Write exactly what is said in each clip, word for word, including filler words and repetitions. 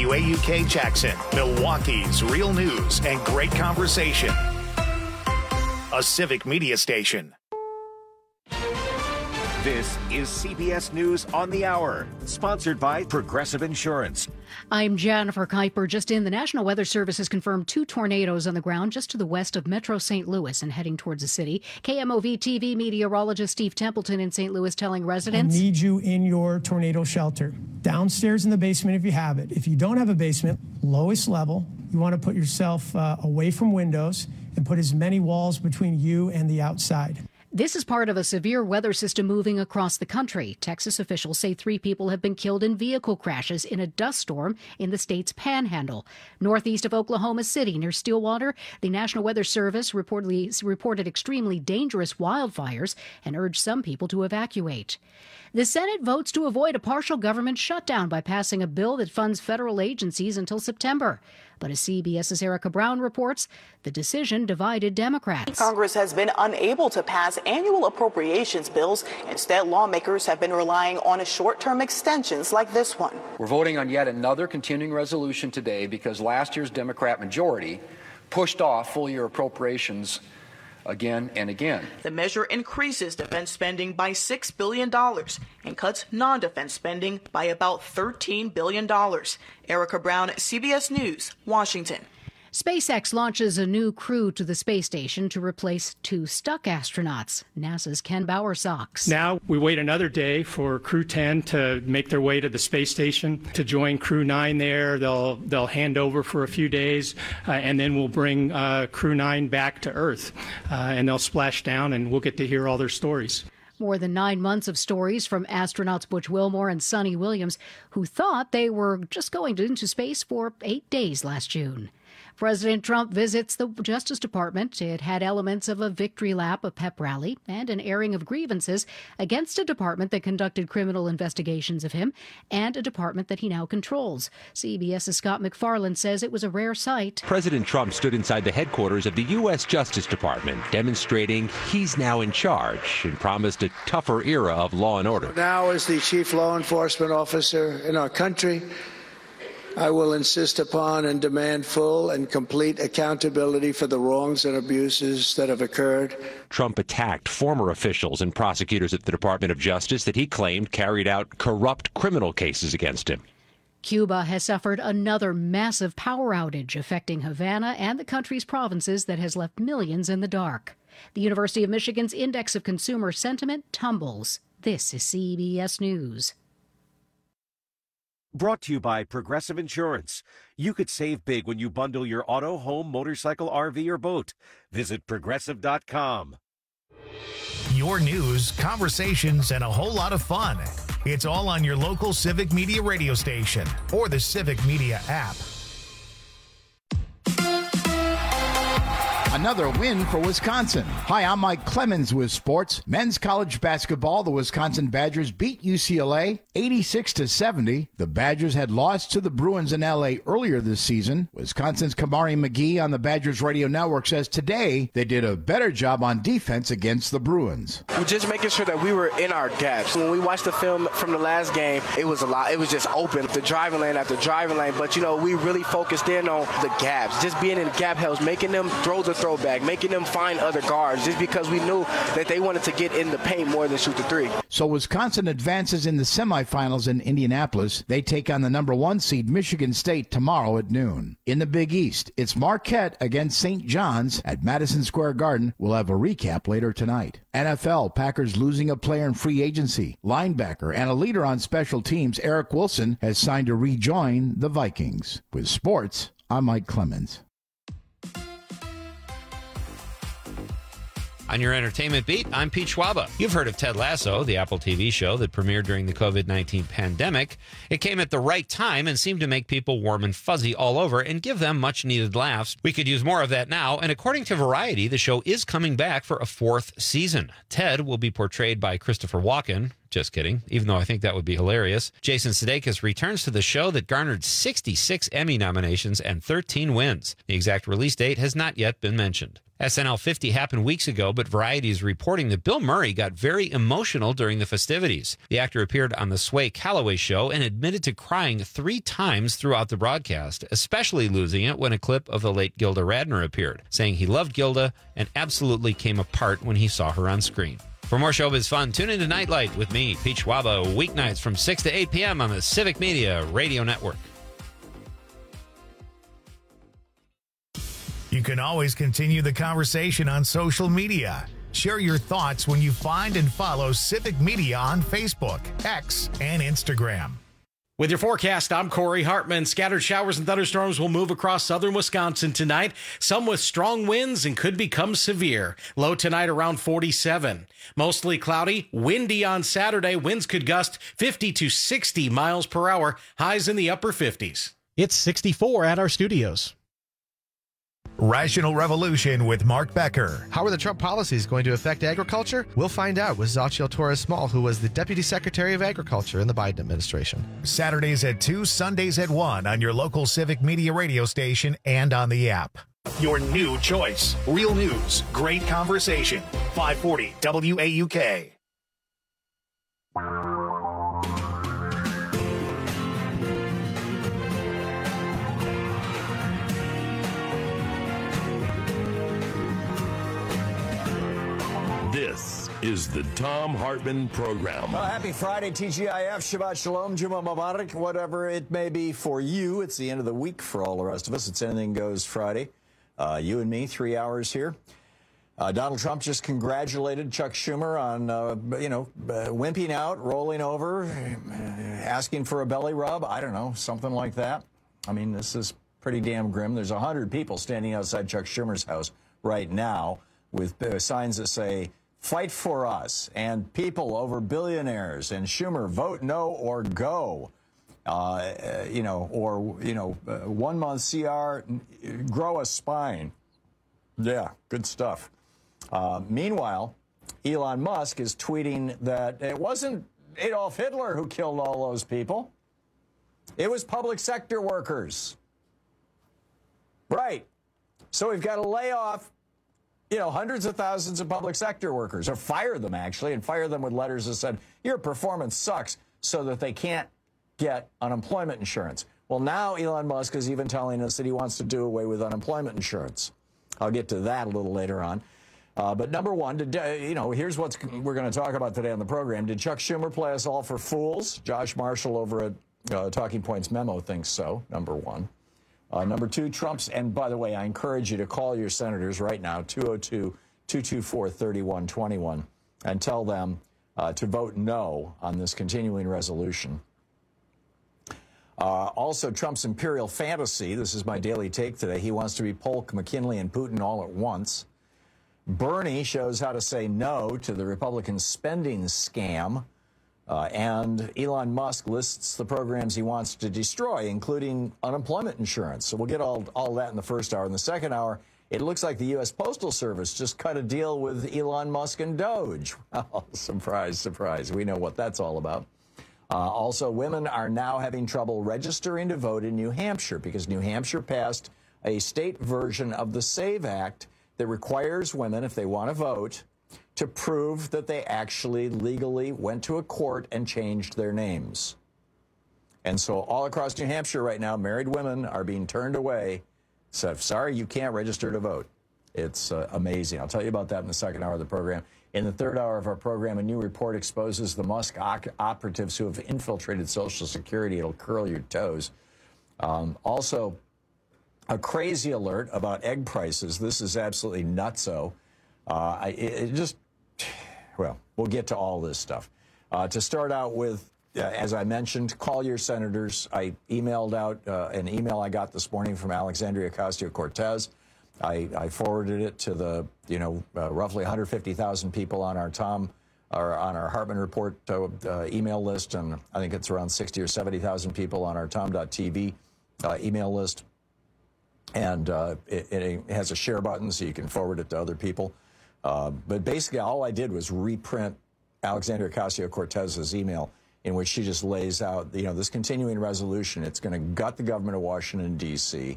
W A U K Jackson, Milwaukee's real news and great conversation. A Civic Media station. This is C B S News on the Hour, sponsored by Progressive Insurance. I'm Jennifer Kuiper. Just in, the National Weather Service has confirmed two tornadoes on the ground just to the west of Metro Saint Louis and heading towards the city. K M O V T V meteorologist Steve Templeton in Saint Louis telling residents, I need you in your tornado shelter, downstairs in the basement if you have it. If you don't have a basement, lowest level, you want to put yourself uh, away from windows and put as many walls between you and the outside. This is part of a severe weather system moving across the country. Texas officials say three people have been killed in vehicle crashes in a dust storm in the state's panhandle. Northeast of Oklahoma City, near Stillwater, the National Weather Service reportedly reported extremely dangerous wildfires and urged some people to evacuate. The Senate votes to avoid a partial government shutdown by passing a bill that funds federal agencies until September. But as CBS's Erica Brown reports, the decision divided Democrats. Congress has been unable to pass annual appropriations bills. Instead, lawmakers have been relying on short-term extensions like this one. We're voting on yet another continuing resolution today because last year's Democrat majority pushed off full-year appropriations again and again. The measure increases defense spending by six billion dollars and cuts non-defense spending by about thirteen billion dollars. Erica Brown, C B S News, Washington. SpaceX launches a new crew to the space station to replace two stuck astronauts. NASA's Ken Bowersox. Now we wait another day for Crew ten to make their way to the space station to join Crew nine there. They'll they'll hand over for a few days, uh, and then we'll bring uh, Crew nine back to Earth, uh, and they'll splash down, and we'll get to hear all their stories. More than nine months of stories from astronauts Butch Wilmore and Sonny Williams, who thought they were just going into space for eight days last June. President Trump visits the Justice Department. It had elements of a victory lap, a pep rally, and an airing of grievances against a department that conducted criminal investigations of him and a department that he now controls. CBS's Scott McFarland says it was a rare sight. President Trump stood inside the headquarters of the U S Justice Department, demonstrating he's now in charge and promised a tougher era of law and order. Now, as the chief law enforcement officer in our country, I will insist upon and demand full and complete accountability for the wrongs and abuses that have occurred. Trump attacked former officials and prosecutors at the Department of Justice that he claimed carried out corrupt criminal cases against him. Cuba has suffered another massive power outage affecting Havana and the country's provinces that has left millions in the dark. The University of Michigan's Index of Consumer Sentiment tumbles. This is C B S News. Brought to you by Progressive Insurance. You could save big when you bundle your auto, home, motorcycle, R V, or boat. Visit Progressive dot com. Your news, conversations, and a whole lot of fun. It's all on your local Civic Media radio station or the Civic Media app. Another win for Wisconsin. Hi, I'm Mike Clemens with sports. Men's college basketball, the Wisconsin Badgers beat U C L A eighty-six to seventy. The Badgers had lost to the Bruins in L A earlier this season. Wisconsin's Kamari McGee on the Badgers radio network says today they did a better job on defense against the Bruins. We're just making sure that we were in our gaps. When we watched the film from the last game, it was a lot. It was just open, the driving lane after driving lane. But, you know, we really focused in on the gaps, just being in gap helps, making them throw the throwback, making them find other guards, just because we knew that they wanted to get in the paint more than shoot the three. So Wisconsin advances in the semifinals in Indianapolis. They take on the number one seed Michigan State tomorrow at noon. In the Big East, it's Marquette against Saint John's at Madison Square Garden. We'll have a recap later tonight. N F L, Packers losing a player in free agency. Linebacker and a leader on special teams, Eric Wilson, has signed to rejoin the Vikings. With sports, I'm Mike Clemens. On your entertainment beat, I'm Pete Schwaba. You've heard of Ted Lasso, the Apple T V show that premiered during the covid nineteen pandemic. It came at the right time and seemed to make people warm and fuzzy all over and give them much-needed laughs. We could use more of that now, and according to Variety, the show is coming back for a fourth season. Ted will be portrayed by Christopher Walken. Just kidding, even though I think that would be hilarious. Jason Sudeikis returns to the show that garnered sixty-six Emmy nominations and thirteen wins. The exact release date has not yet been mentioned. S N L fifty happened weeks ago, but Variety is reporting that Bill Murray got very emotional during the festivities. The actor appeared on the Sway Calloway show and admitted to crying three times throughout the broadcast, especially losing it when a clip of the late Gilda Radner appeared, saying he loved Gilda and absolutely came apart when he saw her on screen. For more showbiz fun, tune into Nightlight with me, Pete Schwaba, weeknights from six to eight p.m. on the Civic Media Radio Network. You can always continue the conversation on social media. Share your thoughts when you find and follow Civic Media on Facebook, X, and Instagram. With your forecast, I'm Corey Hartman. Scattered showers and thunderstorms will move across southern Wisconsin tonight, some with strong winds and could become severe. Low tonight around forty-seven. Mostly cloudy, windy on Saturday. Winds could gust fifty to sixty miles per hour, highs in the upper fifties. It's sixty-four at our studios. Rational Revolution with Mark Becker. How are the Trump policies going to affect agriculture? We'll find out with Xochitl Torres-Small, who was the Deputy Secretary of Agriculture in the Biden administration. Saturdays at two, Sundays at one on your local Civic Media radio station and on the app. Your new choice. Real news. Great conversation. five forty W A U K. This is the Thom Hartmann Program. Well, happy Friday, T G I F, Shabbat Shalom, Juma Mubarak, whatever it may be for you. It's the end of the week for all the rest of us. It's Anything Goes Friday. Uh, you and me, three hours here. Uh, Donald Trump just congratulated Chuck Schumer on, uh, you know, uh, wimping out, rolling over, uh, asking for a belly rub. I don't know, something like that. I mean, this is pretty damn grim. There's one hundred people standing outside Chuck Schumer's house right now with uh, signs that say, "Fight for us," and "People over billionaires," and "Schumer, vote no or go." Uh, uh, you know, or, you know, uh, one month C R, grow a spine. Yeah, good stuff. Uh, meanwhile, Elon Musk is tweeting that it wasn't Adolf Hitler who killed all those people. It was public sector workers. Right. So we've got to lay off, you know, hundreds of thousands of public sector workers, or fire them, actually, and fire them with letters that said, "Your performance sucks," so that they can't get unemployment insurance. Well, now Elon Musk is even telling us that he wants to do away with unemployment insurance. I'll get to that a little later on. Uh, but number one, did, uh, you know, here's what we're going to talk about today on the program. Did Chuck Schumer play us all for fools? Josh Marshall over at uh, Talking Points Memo thinks so, number one. Uh, number two, Trump's, and by the way, I encourage you to call your senators right now, two oh two, two two four, three one two one, and tell them uh, to vote no on this continuing resolution. Uh, also, Trump's imperial fantasy, this is my daily take today, he wants to be Polk, McKinley, and Putin all at once. Bernie shows how to say no to the Republican spending scam. Uh, and Elon Musk lists the programs he wants to destroy, including unemployment insurance. So we'll get all, all that in the first hour. In the second hour, it looks like the U S Postal Service just cut a deal with Elon Musk and Doge. Oh, surprise, surprise. We know what that's all about. Uh, also, women are now having trouble registering to vote in New Hampshire because New Hampshire passed a state version of the SAVE Act that requires women, if they want to vote, to prove that they actually legally went to a court and changed their names. And so all across New Hampshire right now, married women are being turned away. So, sorry, you can't register to vote. It's uh, amazing. I'll tell you about that in the second hour of the program. In the third hour of our program, a new report exposes the Musk op- operatives who have infiltrated Social Security. It'll curl your toes. Um, also, a crazy alert about egg prices. This is absolutely nutso. Uh, I, it, it just, well, we'll get to all this stuff. Uh, to start out with, uh, as I mentioned, call your senators. I emailed out uh, an email I got this morning from Alexandria Ocasio-Cortez. I, I forwarded it to the, you know, uh, roughly one hundred fifty thousand people on our Tom, or on our Hartmann Report uh, uh, email list, and I think it's around sixty or seventy thousand people on our Tom dot T V uh, email list. And uh, it, it has a share button so you can forward it to other people. Uh, but basically, all I did was reprint Alexandria Ocasio-Cortez's email, in which she just lays out, you know, this continuing resolution. It's going to gut the government of Washington, D C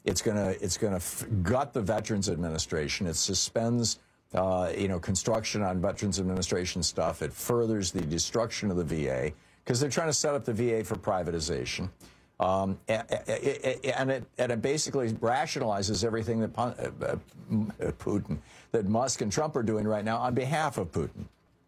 It's going to it's going to f- gut the Veterans Administration. It suspends uh, you know construction on Veterans Administration stuff. It furthers the destruction of the V A because they're trying to set up the V A for privatization. Um, and, and, it, and it basically rationalizes everything that Putin, that Musk and Trump are doing right now on behalf of Putin.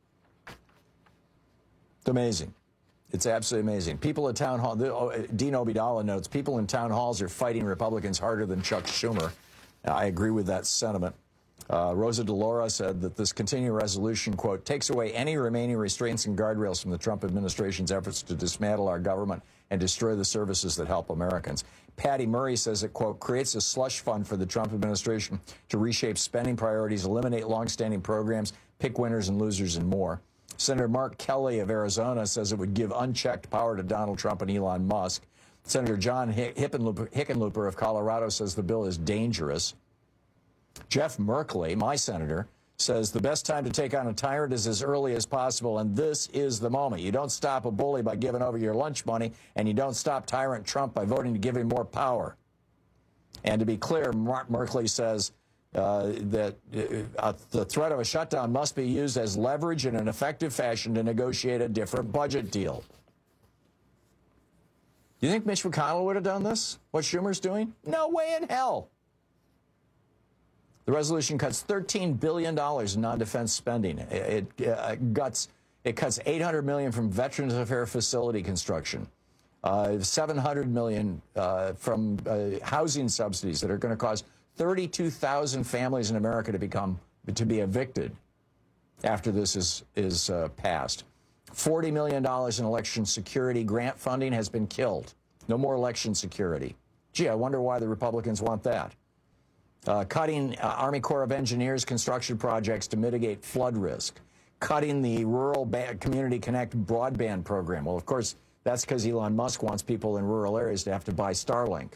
It's amazing. It's absolutely amazing. People at town hall, Dean Obeidallah notes, people in town halls are fighting Republicans harder than Chuck Schumer. I agree with that sentiment. Uh, Rosa DeLauro said that this continuing resolution, quote, takes away any remaining restraints and guardrails from the Trump administration's efforts to dismantle our government and destroy the services that help Americans. Patty Murray says it, quote, creates a slush fund for the Trump administration to reshape spending priorities, eliminate longstanding programs, pick winners and losers, and more. Senator Mark Kelly of Arizona says it would give unchecked power to Donald Trump and Elon Musk. Senator John Hickenlooper of Colorado says the bill is dangerous. Jeff Merkley, my senator, says the best time to take on a tyrant is as early as possible, and this is the moment. You don't stop a bully by giving over your lunch money, and you don't stop tyrant Trump by voting to give him more power. And to be clear, Mark Merkley says uh, that uh, the threat of a shutdown must be used as leverage in an effective fashion to negotiate a different budget deal. Do you think Mitch McConnell would have done this, what Schumer's doing? No way in hell. The resolution cuts thirteen billion dollars in non-defense spending. It, it, uh, guts, it cuts eight hundred million dollars from Veterans Affairs facility construction, uh, seven hundred million dollars uh, from uh, housing subsidies that are going to cause thirty-two thousand families in America to become to be evicted after this is is uh, passed. forty million dollars in election security grant funding has been killed. No more election security. Gee, I wonder why the Republicans want that. Uh, cutting uh, Army Corps of Engineers construction projects to mitigate flood risk. Cutting the Rural ba- Community Connect broadband program. Well, of course, that's because Elon Musk wants people in rural areas to have to buy Starlink.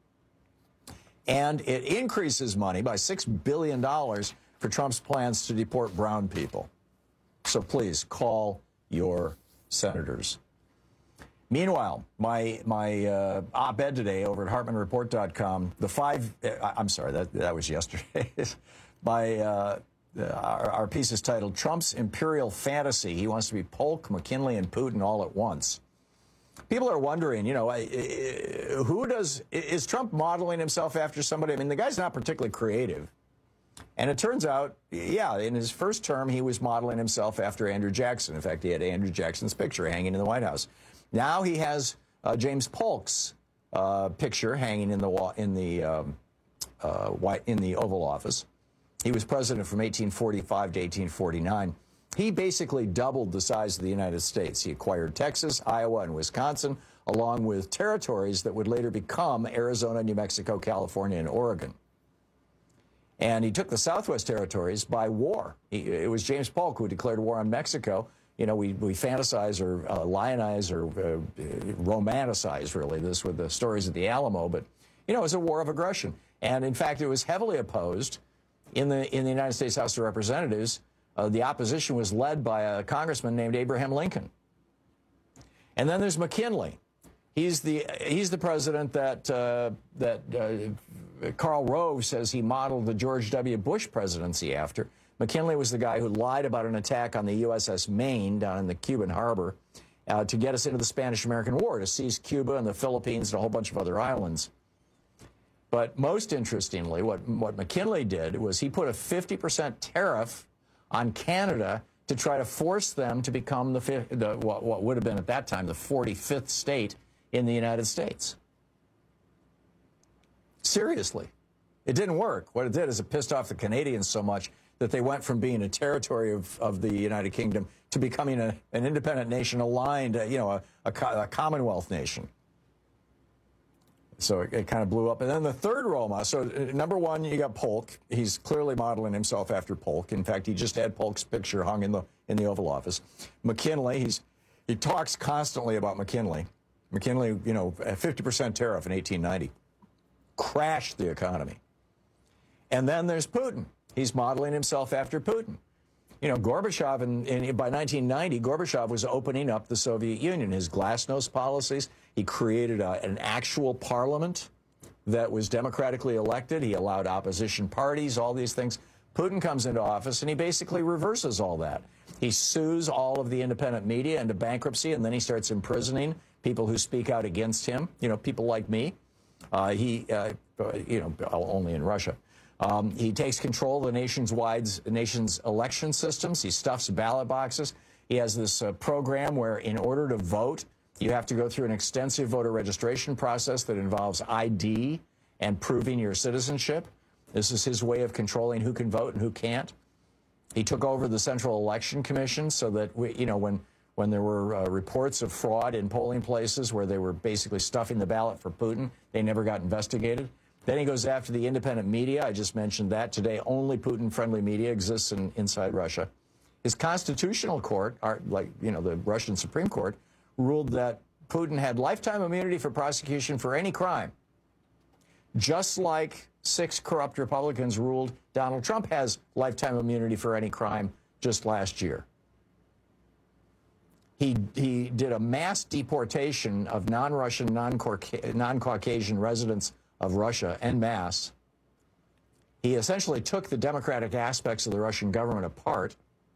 And it increases money by six billion dollars for Trump's plans to deport brown people. So please, call your senators. Meanwhile, my my uh, op-ed today over at Hartman Report dot com, the five, uh, I'm sorry, that, that was yesterday. my, uh, our, our piece is titled, Trump's Imperial Fantasy. He wants to be Polk, McKinley, and Putin all at once. People are wondering, you know, who does, is Trump modeling himself after somebody? I mean, the guy's not particularly creative. And it turns out, yeah, in his first term, he was modeling himself after Andrew Jackson. In fact, he had Andrew Jackson's picture hanging in the White House. Now he has uh, James Polk's uh, picture hanging in the wall, in the um, uh, White in the Oval Office. He was president from eighteen forty-five to eighteen forty-nine. He basically doubled the size of the United States. He acquired Texas, Iowa, and Wisconsin, along with territories that would later become Arizona, New Mexico, California, and Oregon. And he took the Southwest Territories by war. He, it was James Polk who declared war on Mexico. You know, we, we fantasize or uh, lionize or uh, romanticize, really, this with the stories of the Alamo. But, you know, it was a war of aggression. And, in fact, it was heavily opposed in the, in the United States House of Representatives. Uh, the opposition was led by a congressman named Abraham Lincoln. And then there's McKinley. He's the, he's the president that, uh, that uh, Karl Rove says he modeled the George W. Bush presidency after. McKinley was the guy who lied about an attack on the U S S Maine down in the Cuban harbor uh, to get us into the Spanish-American War, to seize Cuba and the Philippines and a whole bunch of other islands. But most interestingly, what, what McKinley did was he put a fifty percent tariff on Canada to try to force them to become the, the what, what would have been at that time the forty-fifth state in the United States. Seriously. It didn't work. What it did is it pissed off the Canadians so much that they went from being a territory of, of the United Kingdom to becoming a, an independent nation aligned, uh, you know, a, a, a Commonwealth nation. So it, it kind of blew up. And then the third role model, so uh, number one, you got Polk. He's clearly modeling himself after Polk. In fact, he just had Polk's picture hung in the in the Oval Office. McKinley, he's he talks constantly about McKinley. McKinley, you know, a fifty percent tariff in eighteen ninety. Crashed the economy. And then there's Putin. He's modeling himself after Putin. You know, Gorbachev, in, in, by nineteen ninety, Gorbachev was opening up the Soviet Union. His glasnost policies, he created a, an actual parliament that was democratically elected. He allowed opposition parties, all these things. Putin comes into office, and he basically reverses all that. He sues all of the independent media into bankruptcy, and then he starts imprisoning people who speak out against him, you know, people like me. Uh, he, uh, you know, only in Russia. Um, he takes control of the nation's wide, nation's election systems. He stuffs ballot boxes. He has this uh, program where in order to vote, you have to go through an extensive voter registration process that involves I D and proving your citizenship. This is his way of controlling who can vote and who can't. He took over the Central Election Commission so that, we, you know, when, when there were uh, reports of fraud in polling places where they were basically stuffing the ballot for Putin, they never got investigated. Then he goes after the independent media. I just mentioned that. Today, only Putin-friendly media exists in, inside Russia. His constitutional court, our, like, you know, the Russian Supreme Court, ruled that Putin had lifetime immunity for prosecution for any crime, just like six corrupt Republicans ruled Donald Trump has lifetime immunity for any crime just last year. He, he did a mass deportation of non-Russian, non-Caucasian residents of Russia en masse. He essentially took the democratic aspects of the Russian government apart,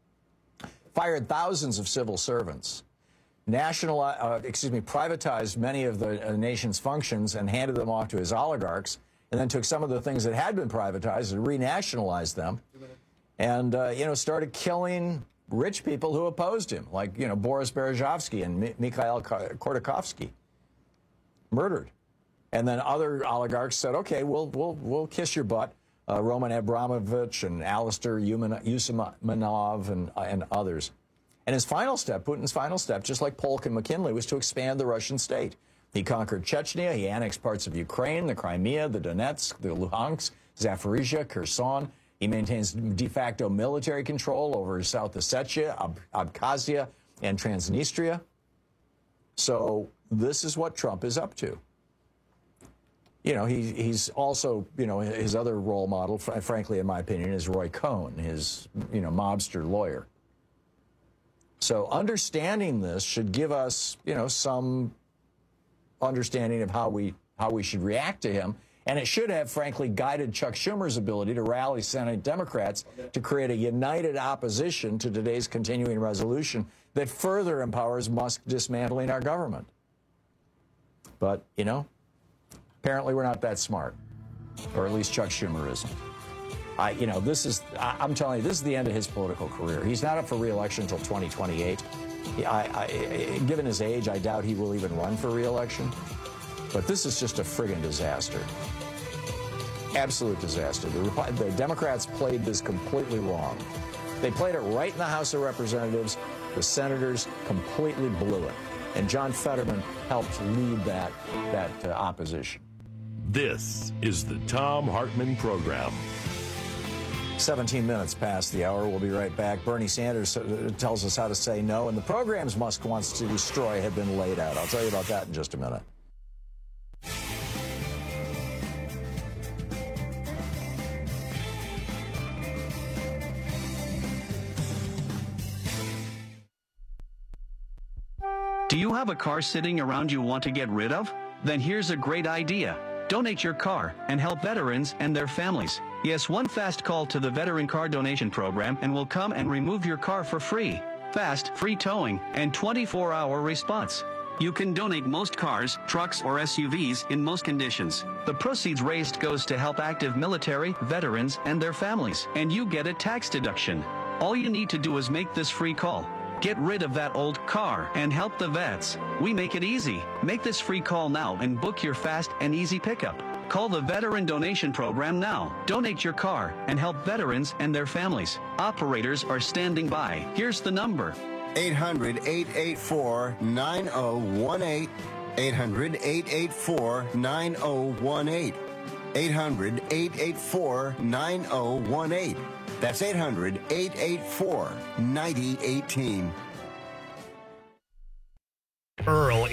fired thousands of civil servants, national, uh, excuse me, privatized many of the uh, nation's functions and handed them off to his oligarchs, and then took some of the things that had been privatized and renationalized them, and uh, you know, started killing rich people who opposed him, like, you know, Boris Berezovsky and Mi Mikhail Khodorkovsky, murdered. And then other oligarchs said, okay, we'll, we'll, we'll kiss your butt. Uh, Roman Abramovich and Alistair Yusumanov and, uh, and others. And his final step, Putin's final step, just like Polk and McKinley, was to expand the Russian state. He conquered Chechnya. He annexed parts of Ukraine, the Crimea, the Donetsk, the Luhansk, Zaporizhia, Kherson. He maintains de facto military control over South Ossetia, Ab Abkhazia, and Transnistria. So this is what Trump is up to. You know, he, he's also, you know, his other role model, fr frankly, in my opinion, is Roy Cohn, his, you know, mobster lawyer. So understanding this should give us, you know, some understanding of how we, how we should react to him. And it should have, frankly, guided Chuck Schumer's ability to rally Senate Democrats to create a united opposition to today's continuing resolution that further empowers Musk dismantling our government. But, you know, apparently we're not that smart, or at least Chuck Schumer isn't. I, you know, this is, I, I'm telling you, this is the end of his political career. He's not up for re-election until twenty twenty-eight. I, I, given his age, I doubt he will even run for re-election. But this is just a friggin' disaster. Absolute disaster. The, the Democrats played this completely wrong. They played it right in the House of Representatives. The senators completely blew it. And John Fetterman helped lead that, that uh, opposition. This is the Thom Hartmann Program. seventeen minutes past the hour. We'll be right back. Bernie Sanders tells us how to say no, and the programs Musk wants to destroy have been laid out. I'll tell you about that in just a minute. Do you have a car sitting around you want to get rid of? Then here's a great idea. Donate your car and help veterans and their families. Yes, one fast call to the Veteran Car Donation Program and we'll come and remove your car for free. Fast, free towing, and twenty-four hour response. You can donate most cars, trucks, or S U Vs in most conditions. The proceeds raised goes to help active military, veterans, and their families, and you get a tax deduction. All you need to do is make this free call. Get rid of that old car and help the vets. We make it easy. Make this free call now and book your fast and easy pickup. Call the Veteran Donation Program now. Donate your car and help veterans and their families. Operators are standing by. Here's the number. eight hundred, eight eight four, nine oh one eight. eight hundred, eight eight four, nine oh one eight. eight hundred, eight eight four, nine oh one eight. That's eight hundred, eight eight four, nine oh one eight. Earl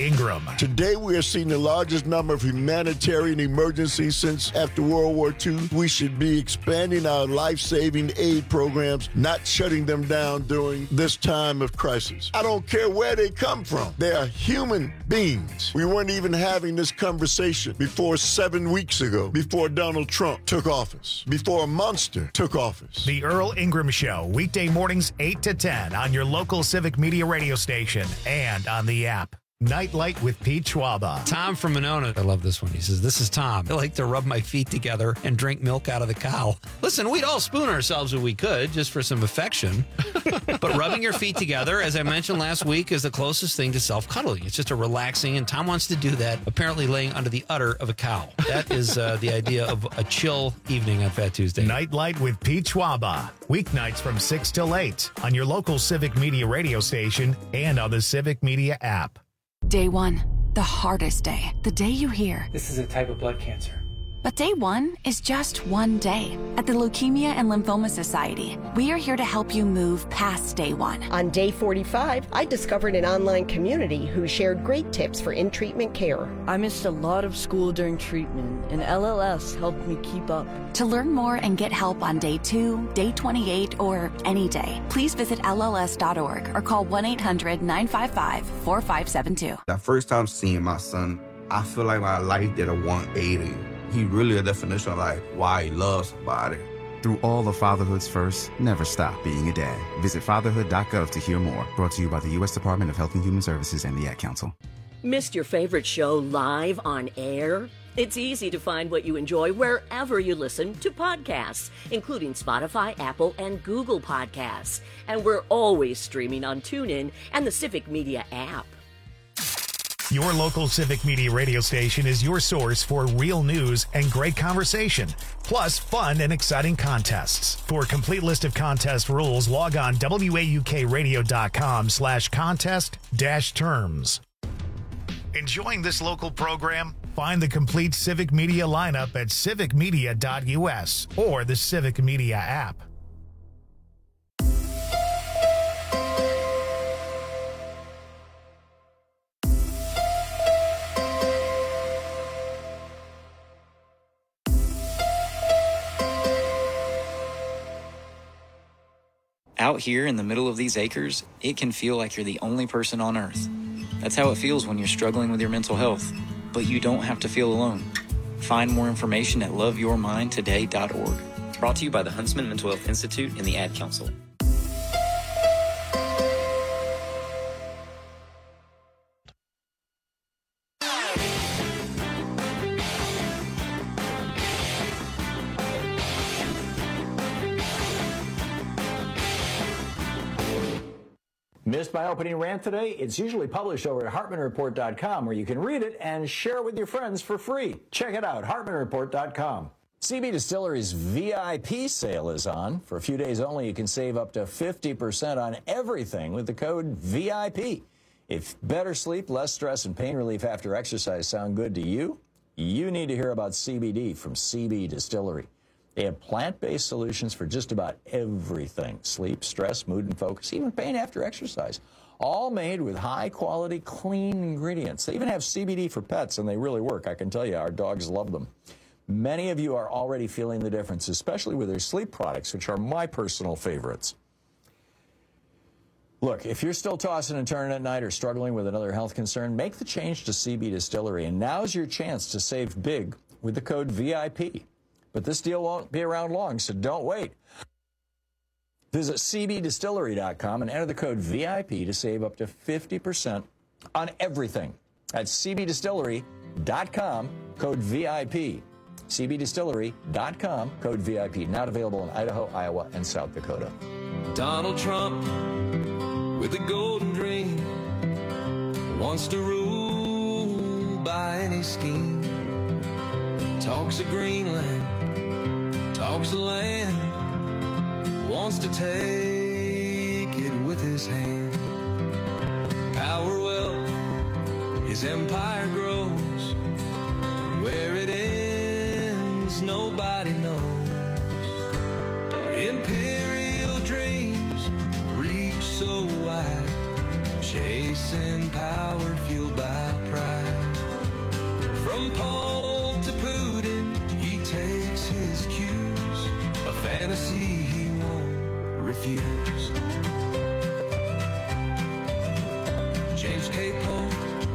Ingram. Today we are seeing the largest number of humanitarian emergencies since after World War Two. We should be expanding our life-saving aid programs, not shutting them down during this time of crisis. I don't care where they come from. They are human beings. We weren't even having this conversation before seven weeks ago, before Donald Trump took office, before a monster took office. The Earl Ingram Show, weekday mornings eight to ten on your local Civic Media radio station and on the app. Nightlight with Pete Schwaba. Tom from Monona. I love this one. He says, this is Tom. I like to rub my feet together and drink milk out of the cow. Listen, we'd all spoon ourselves if we could, just for some affection. But rubbing your feet together, as I mentioned last week, is the closest thing to self-cuddling. It's just a relaxing, and Tom wants to do that, apparently laying under the udder of a cow. That is uh, the idea of a chill evening on Fat Tuesday. Nightlight with Pete Schwaba. Weeknights from six till eight on your local Civic Media radio station and on the Civic Media app. Day one, the hardest day. The day you hear, this is a type of blood cancer. But day one is just one day. At the Leukemia and Lymphoma Society, we are here to help you move past day one. On day forty-five, I discovered an online community who shared great tips for in-treatment care. I missed a lot of school during treatment, and L L S helped me keep up. To learn more and get help on day two, day twenty-eight, or any day, please visit L L S dot org or call one eight hundred nine five five four five seven two. The first time seeing my son, I feel like my life did a one eighty. He really a definition of like why he loves somebody. Through all of fatherhood's first, never stop being a dad. Visit fatherhood dot gov to hear more. Brought to you by the U S Department of Health and Human Services and the Ad Council. Missed your favorite show live on air? It's easy to find what you enjoy wherever you listen to podcasts, including Spotify, Apple, and Google Podcasts. And we're always streaming on TuneIn and the Civic Media app. Your local Civic Media radio station is your source for real news and great conversation, plus fun and exciting contests. For a complete list of contest rules, log on W A U K radio dot com slash contest dash terms. Enjoying this local program? Find the complete Civic Media lineup at civic media dot U S or the Civic Media app. Out here in the middle of these acres, it can feel like you're the only person on earth. That's how it feels when you're struggling with your mental health. But you don't have to feel alone. Find more information at love your mind today dot org. Brought to you by the Huntsman Mental Health Institute and the Ad Council. Missed my opening rant today? It's usually published over at Hartman Report dot com, where you can read it and share it with your friends for free. Check it out, Hartman Report dot com. C B Distillery's V I P sale is on. For a few days only, you can save up to fifty percent on everything with the code V I P. If better sleep, less stress, and pain relief after exercise sound good to you, you need to hear about C B D from C B Distillery. They have plant-based solutions for just about everything. Sleep, stress, mood, and focus, even pain after exercise. All made with high-quality, clean ingredients. They even have C B D for pets, and they really work. I can tell you, our dogs love them. Many of you are already feeling the difference, especially with their sleep products, which are my personal favorites. Look, if you're still tossing and turning at night or struggling with another health concern, make the change to C B Distillery, and now's your chance to save big with the code V I P. But this deal won't be around long, so don't wait. Visit C B distillery dot com and enter the code V I P to save up to fifty percent on everything. That's C B distillery dot com, code V I P. C B distillery dot com, code V I P. Not available in Idaho, Iowa, and South Dakota. Donald Trump with a golden dream wants to rule by any scheme. Talks of Greenland, talks of land, wants to take it with his hand. Power, wealth, his empire grows. Where it ends, nobody knows. Imperial dreams reach so wide, chasing power fueled by fantasy he won't refuse. James K. Polk,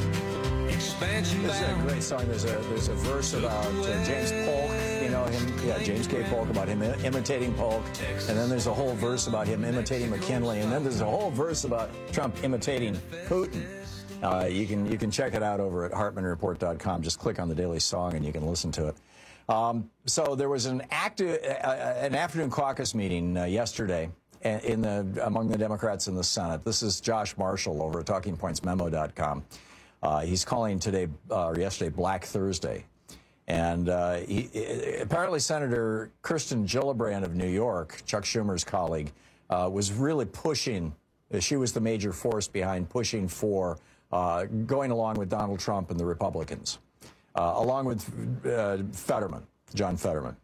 expansion This is a bound. great song. There's a there's a verse about uh, James Polk. You know him, yeah, James K. Polk, about him imitating Polk, and then there's a whole verse about him imitating McKinley, and then there's a whole verse about Trump imitating Putin. Uh, you can you can check it out over at Hartman Report dot com. Just click on the Daily Song and you can listen to it. Um, so there was an active uh, an afternoon caucus meeting uh, yesterday in the among the Democrats in the Senate. This is Josh Marshall over at Talking Points Memo dot com. Uh, he's calling today uh, or yesterday Black Thursday. And uh, he, apparently Senator Kirsten Gillibrand of New York, Chuck Schumer's colleague, uh, was really pushing. She was the major force behind pushing for uh, going along with Donald Trump and the Republicans, uh, along with uh, Fetterman, John Fetterman.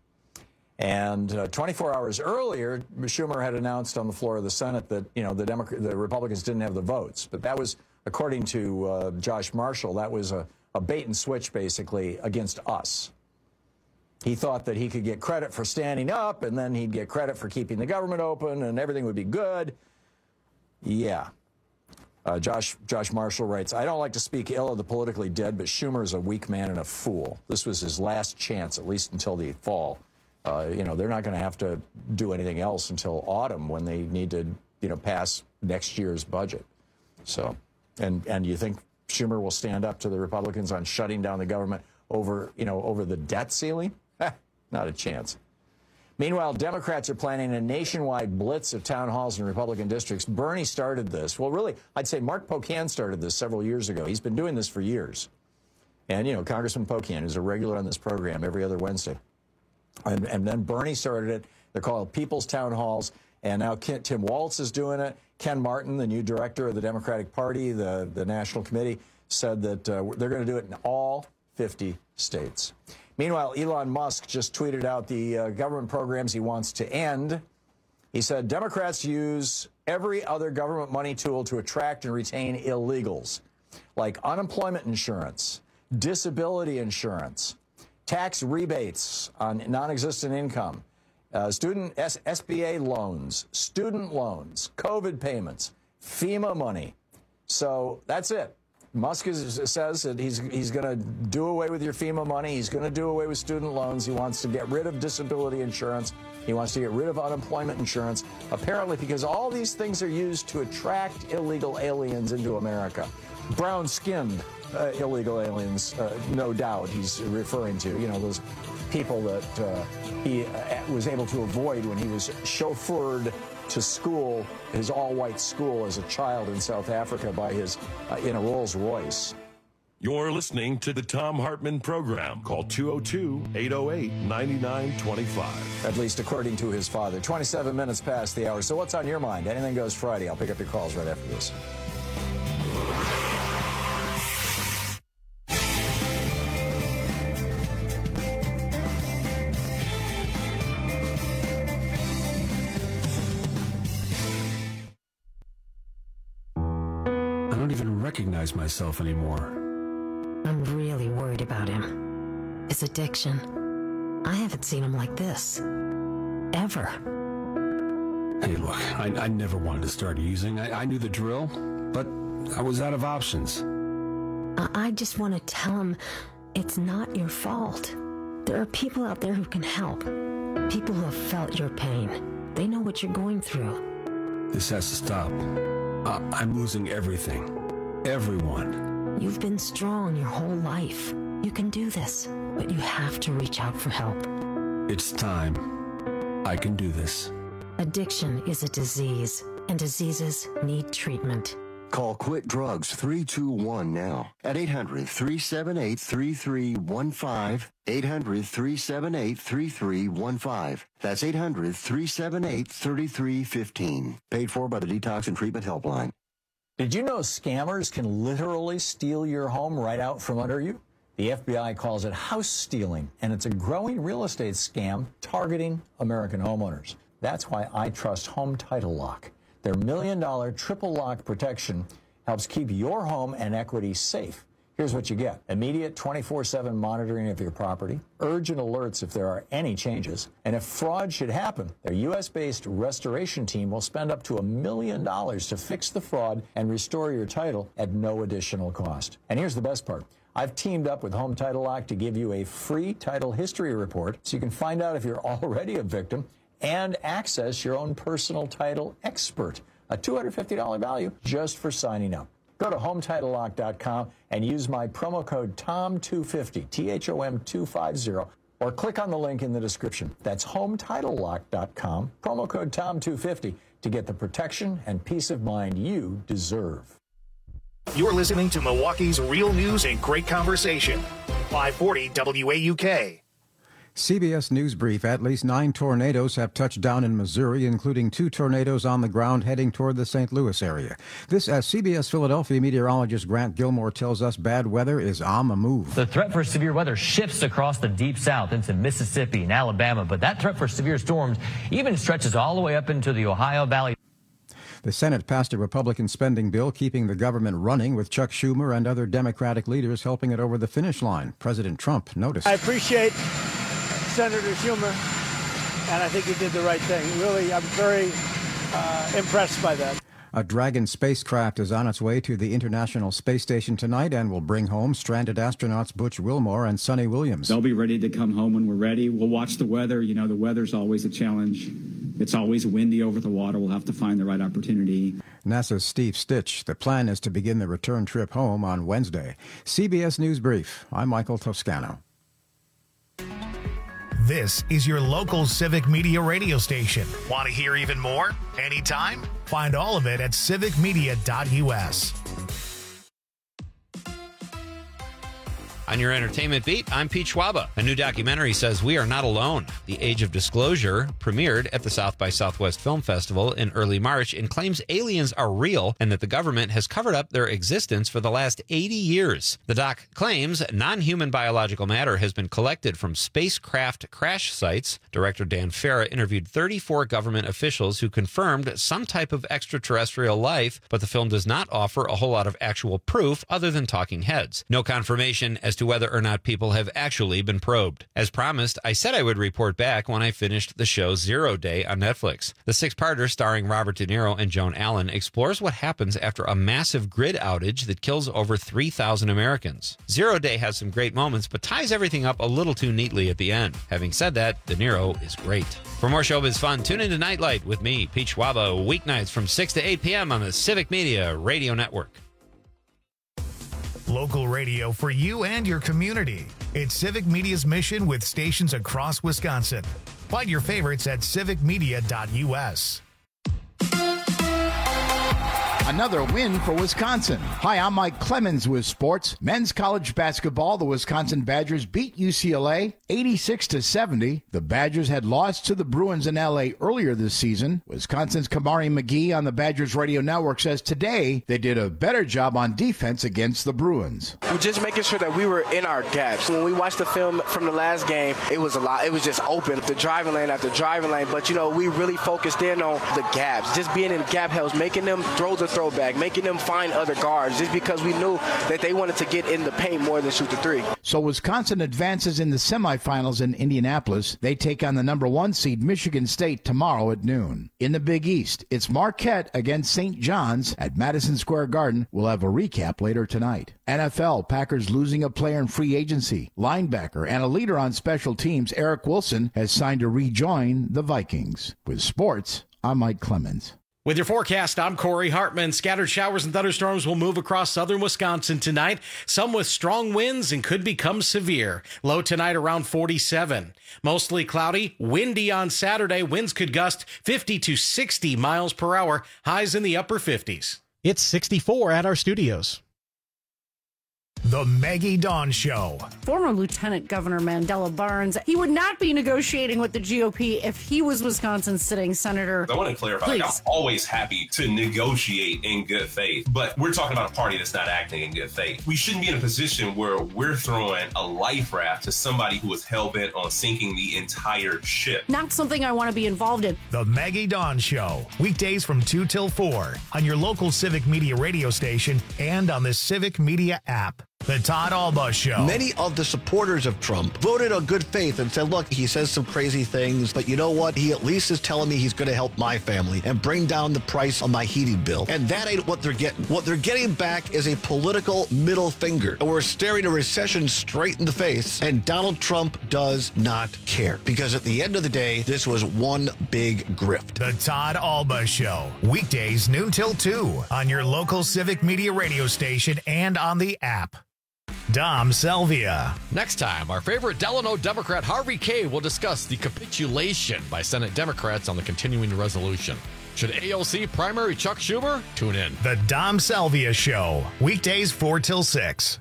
And uh, twenty-four hours earlier, Schumer had announced on the floor of the Senate that, you know, the, Democrat, the Republicans didn't have the votes. But that was, according to uh, Josh Marshall, that was a a bait and switch, basically, against us. He thought that he could get credit for standing up, and then he'd get credit for keeping the government open, and everything would be good. Yeah. Uh, Josh, Josh Marshall writes, I don't like to speak ill of the politically dead, but Schumer is a weak man and a fool. This was his last chance, at least until the fall. Uh, you know, they're not going to have to do anything else until autumn when they need to, you know, pass next year's budget. So, and, and you think Schumer will stand up to the Republicans on shutting down the government over, you know, over the debt ceiling? Not a chance. Meanwhile, Democrats are planning a nationwide blitz of town halls in Republican districts. Bernie started this. Well, really, I'd say Mark Pocan started this several years ago. He's been doing this for years. And, you know, Congressman Pocan is a regular on this program every other Wednesday. And, and then Bernie started it. They're called People's Town Halls. And now Ken, Tim Walz is doing it. Ken Martin, the new director of the Democratic Party, the, the National Committee, said that uh, they're going to do it in all fifty states. Meanwhile, Elon Musk just tweeted out the uh, government programs he wants to end. He said, Democrats use every other government money tool to attract and retain illegals, like unemployment insurance, disability insurance, tax rebates on non-existent income, Uh, student S- SBA loans, student loans, COVID payments, FEMA money. So that's it. Musk is, says that he's he's going to do away with your FEMA money. He's going to do away with student loans. He wants to get rid of disability insurance. He wants to get rid of unemployment insurance, apparently because all these things are used to attract illegal aliens into America. Brown-skinned uh, illegal aliens, uh, no doubt he's referring to, you know, those people that uh, he uh, was able to avoid when he was chauffeured to school, his all-white school as a child in South Africa by his, uh, in a Rolls Royce. You're listening to the Thom Hartmann Program. Call two oh two, eight oh eight, nine nine two five. At least according to his father. twenty-seven minutes past the hour. So what's on your mind? Anything Goes Friday. I'll pick up your calls right after this. I don't even recognize myself anymore. I'm really worried about him. His addiction. I haven't seen him like this. Ever. Hey, look, I, I never wanted to start using. I, I knew the drill, but I was out of options. I, I just want to tell him it's not your fault. There are people out there who can help. People who have felt your pain. They know what you're going through. This has to stop. Uh, I'm losing everything. Everyone. You've been strong your whole life. You can do this, but you have to reach out for help. It's time. I can do this. Addiction is a disease, and diseases need treatment. Call Quit Drugs three two one now at eight hundred, three seven eight, three three one five, eight hundred, three seven eight, three three one five. That's eight hundred, three seven eight, three three one five. Paid for by the Detox and Treatment Helpline. Did you know scammers can literally steal your home right out from under you? The F B I calls it house stealing, and it's a growing real estate scam targeting American homeowners. That's why I trust Home Title Lock. Their million-dollar triple lock protection helps keep your home and equity safe. Here's what you get. Immediate twenty-four seven monitoring of your property, urgent alerts if there are any changes, and if fraud should happen, their U S-based restoration team will spend up to a million dollars to fix the fraud and restore your title at no additional cost. And here's the best part. I've teamed up with Home Title Lock to give you a free title history report so you can find out if you're already a victim and access your own personal title expert, a two hundred fifty dollars value just for signing up. Go to home title lock dot com and use my promo code T O M two fifty, T H O M two fifty, or click on the link in the description. That's home title lock dot com, promo code T O M two fifty to get the protection and peace of mind you deserve. You're listening to Milwaukee's Real News and Great Conversation. five forty W A U K. C B S News Brief. At least nine tornadoes have touched down in Missouri, including two tornadoes on the ground heading toward the Saint Louis area. This as C B S Philadelphia meteorologist Grant Gilmore tells us bad weather is on the move. The threat for severe weather shifts across the deep south into Mississippi and Alabama, but that threat for severe storms even stretches all the way up into the Ohio Valley. The Senate passed a Republican spending bill keeping the government running, with Chuck Schumer and other Democratic leaders helping it over the finish line. President Trump noticed. I appreciate Senator Schumer, and I think he did the right thing. Really, I'm very uh, impressed by that. A Dragon spacecraft is on its way to the International Space Station tonight and will bring home stranded astronauts Butch Wilmore and Sonny Williams. They'll be ready to come home when we're ready. We'll watch the weather. You know, the weather's always a challenge. It's always windy over the water. We'll have to find the right opportunity. NASA's Steve Stitch. The plan is to begin the return trip home on Wednesday. C B S News Brief. I'm Michael Toscano. This is your local Civic Media radio station. Want to hear even more? Anytime? Find all of it at civic media dot U S. On your entertainment beat, I'm Pete Schwaba. A new documentary says we are not alone. The Age of Disclosure premiered at the South by Southwest Film Festival in early March and claims aliens are real and that the government has covered up their existence for the last eighty years. The doc claims non-human biological matter has been collected from spacecraft crash sites. Director Dan Farah interviewed thirty-four government officials who confirmed some type of extraterrestrial life, but the film does not offer a whole lot of actual proof other than talking heads. No confirmation as to whether or not people have actually been probed. As promised, I said I would report back when I finished the show Zero Day on Netflix. The six-parter starring Robert De Niro and Joan Allen explores what happens after a massive grid outage that kills over three thousand Americans. Zero Day has some great moments, but ties everything up a little too neatly at the end. Having said that, De Niro is great. For more showbiz fun, tune into Nightlight with me, Pete Schwaba, weeknights from six to eight p.m. on the Civic Media Radio Network. Local radio for you and your community. It's Civic Media's mission with stations across Wisconsin. Find your favorites at civic media dot U S. Another win for Wisconsin. Hi, I'm Mike Clemens with sports. Men's college basketball, the Wisconsin Badgers beat U C L A eighty-six to seventy. The Badgers had lost to the Bruins in L A earlier this season. Wisconsin's Kamari McGee on the Badgers radio network says today they did a better job on defense against the Bruins. We're just making sure that we were in our gaps. When we watched the film from the last game, it was a lot. It was just open, the driving lane after driving lane. But, you know, we really focused in on the gaps. Just being in gap helps, making them throw the throwback, making them find other guards, just because we knew that they wanted to get in the paint more than shoot the three. So Wisconsin advances in the semifinals in Indianapolis. They take on the number one seed Michigan State tomorrow at noon. In the Big East, it's Marquette against Saint John's at Madison Square Garden. We'll have a recap later tonight. N F L, Packers losing a player in free agency. Linebacker and a leader on special teams, Eric Wilson, has signed to rejoin the Vikings. With sports, I'm Mike Clemens. With your forecast, I'm Corey Hartman. Scattered showers and thunderstorms will move across southern Wisconsin tonight, some with strong winds and could become severe. Low tonight around forty-seven. Mostly cloudy, windy on Saturday. Winds could gust fifty to sixty miles per hour, highs in the upper fifties. It's sixty-four at our studios. The Maggie Dawn Show. Former Lieutenant Governor Mandela Barnes, he would not be negotiating with the G O P if he was Wisconsin's sitting senator. I want to clarify, like, I'm always happy to negotiate in good faith, but we're talking about a party that's not acting in good faith. We shouldn't be in a position where we're throwing a life raft to somebody who is hell-bent on sinking the entire ship. Not something I want to be involved in. The Maggie Dawn Show. Weekdays from two till four on your local Civic Media radio station and on the Civic Media app. The Todd Alba Show. Many of the supporters of Trump voted on good faith and said, look, he says some crazy things, but you know what? He at least is telling me he's going to help my family and bring down the price on my heating bill. And that ain't what they're getting. What they're getting back is a political middle finger. And we're staring a recession straight in the face, and Donald Trump does not care. Because at the end of the day, this was one big grift. The Todd Alba Show. Weekdays noon till two on your local Civic Media radio station and on the app. Dom Selvia. Next time, our favorite Delano Democrat Harvey Kaye will discuss the capitulation by Senate Democrats on the continuing resolution. Should A O C primary Chuck Schumer? Tune in. The Dom Selvia Show. Weekdays four till six.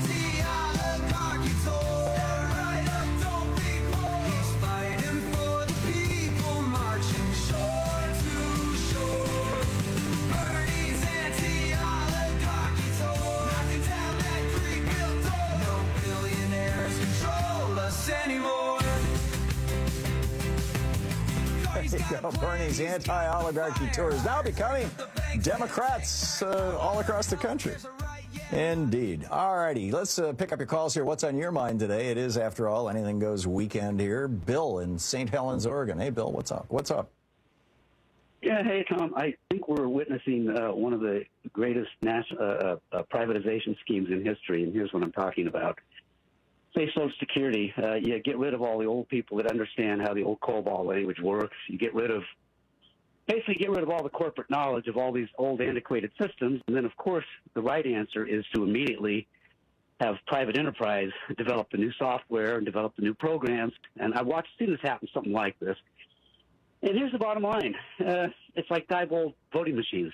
Bernie's anti-oligarchy tour is now becoming Democrats uh, all across the country. Indeed. All righty, let's uh, pick up your calls here. What's on your mind today? It is, after all, Anything Goes weekend here. Bill in Saint Helens, Oregon. Hey, Bill, what's up? What's up? Yeah, hey, Tom. I think we're witnessing uh, one of the greatest national uh, uh, privatization schemes in history, and here's what I'm talking about. Say Social Security, uh, you get rid of all the old people that understand how the old COBOL language works. You get rid of, basically get rid of all the corporate knowledge of all these old antiquated systems. And then, of course, the right answer is to immediately have private enterprise develop the new software and develop the new programs. And I watched, seen this happen, something like this. And here's the bottom line. Uh, it's like Diebold voting machines.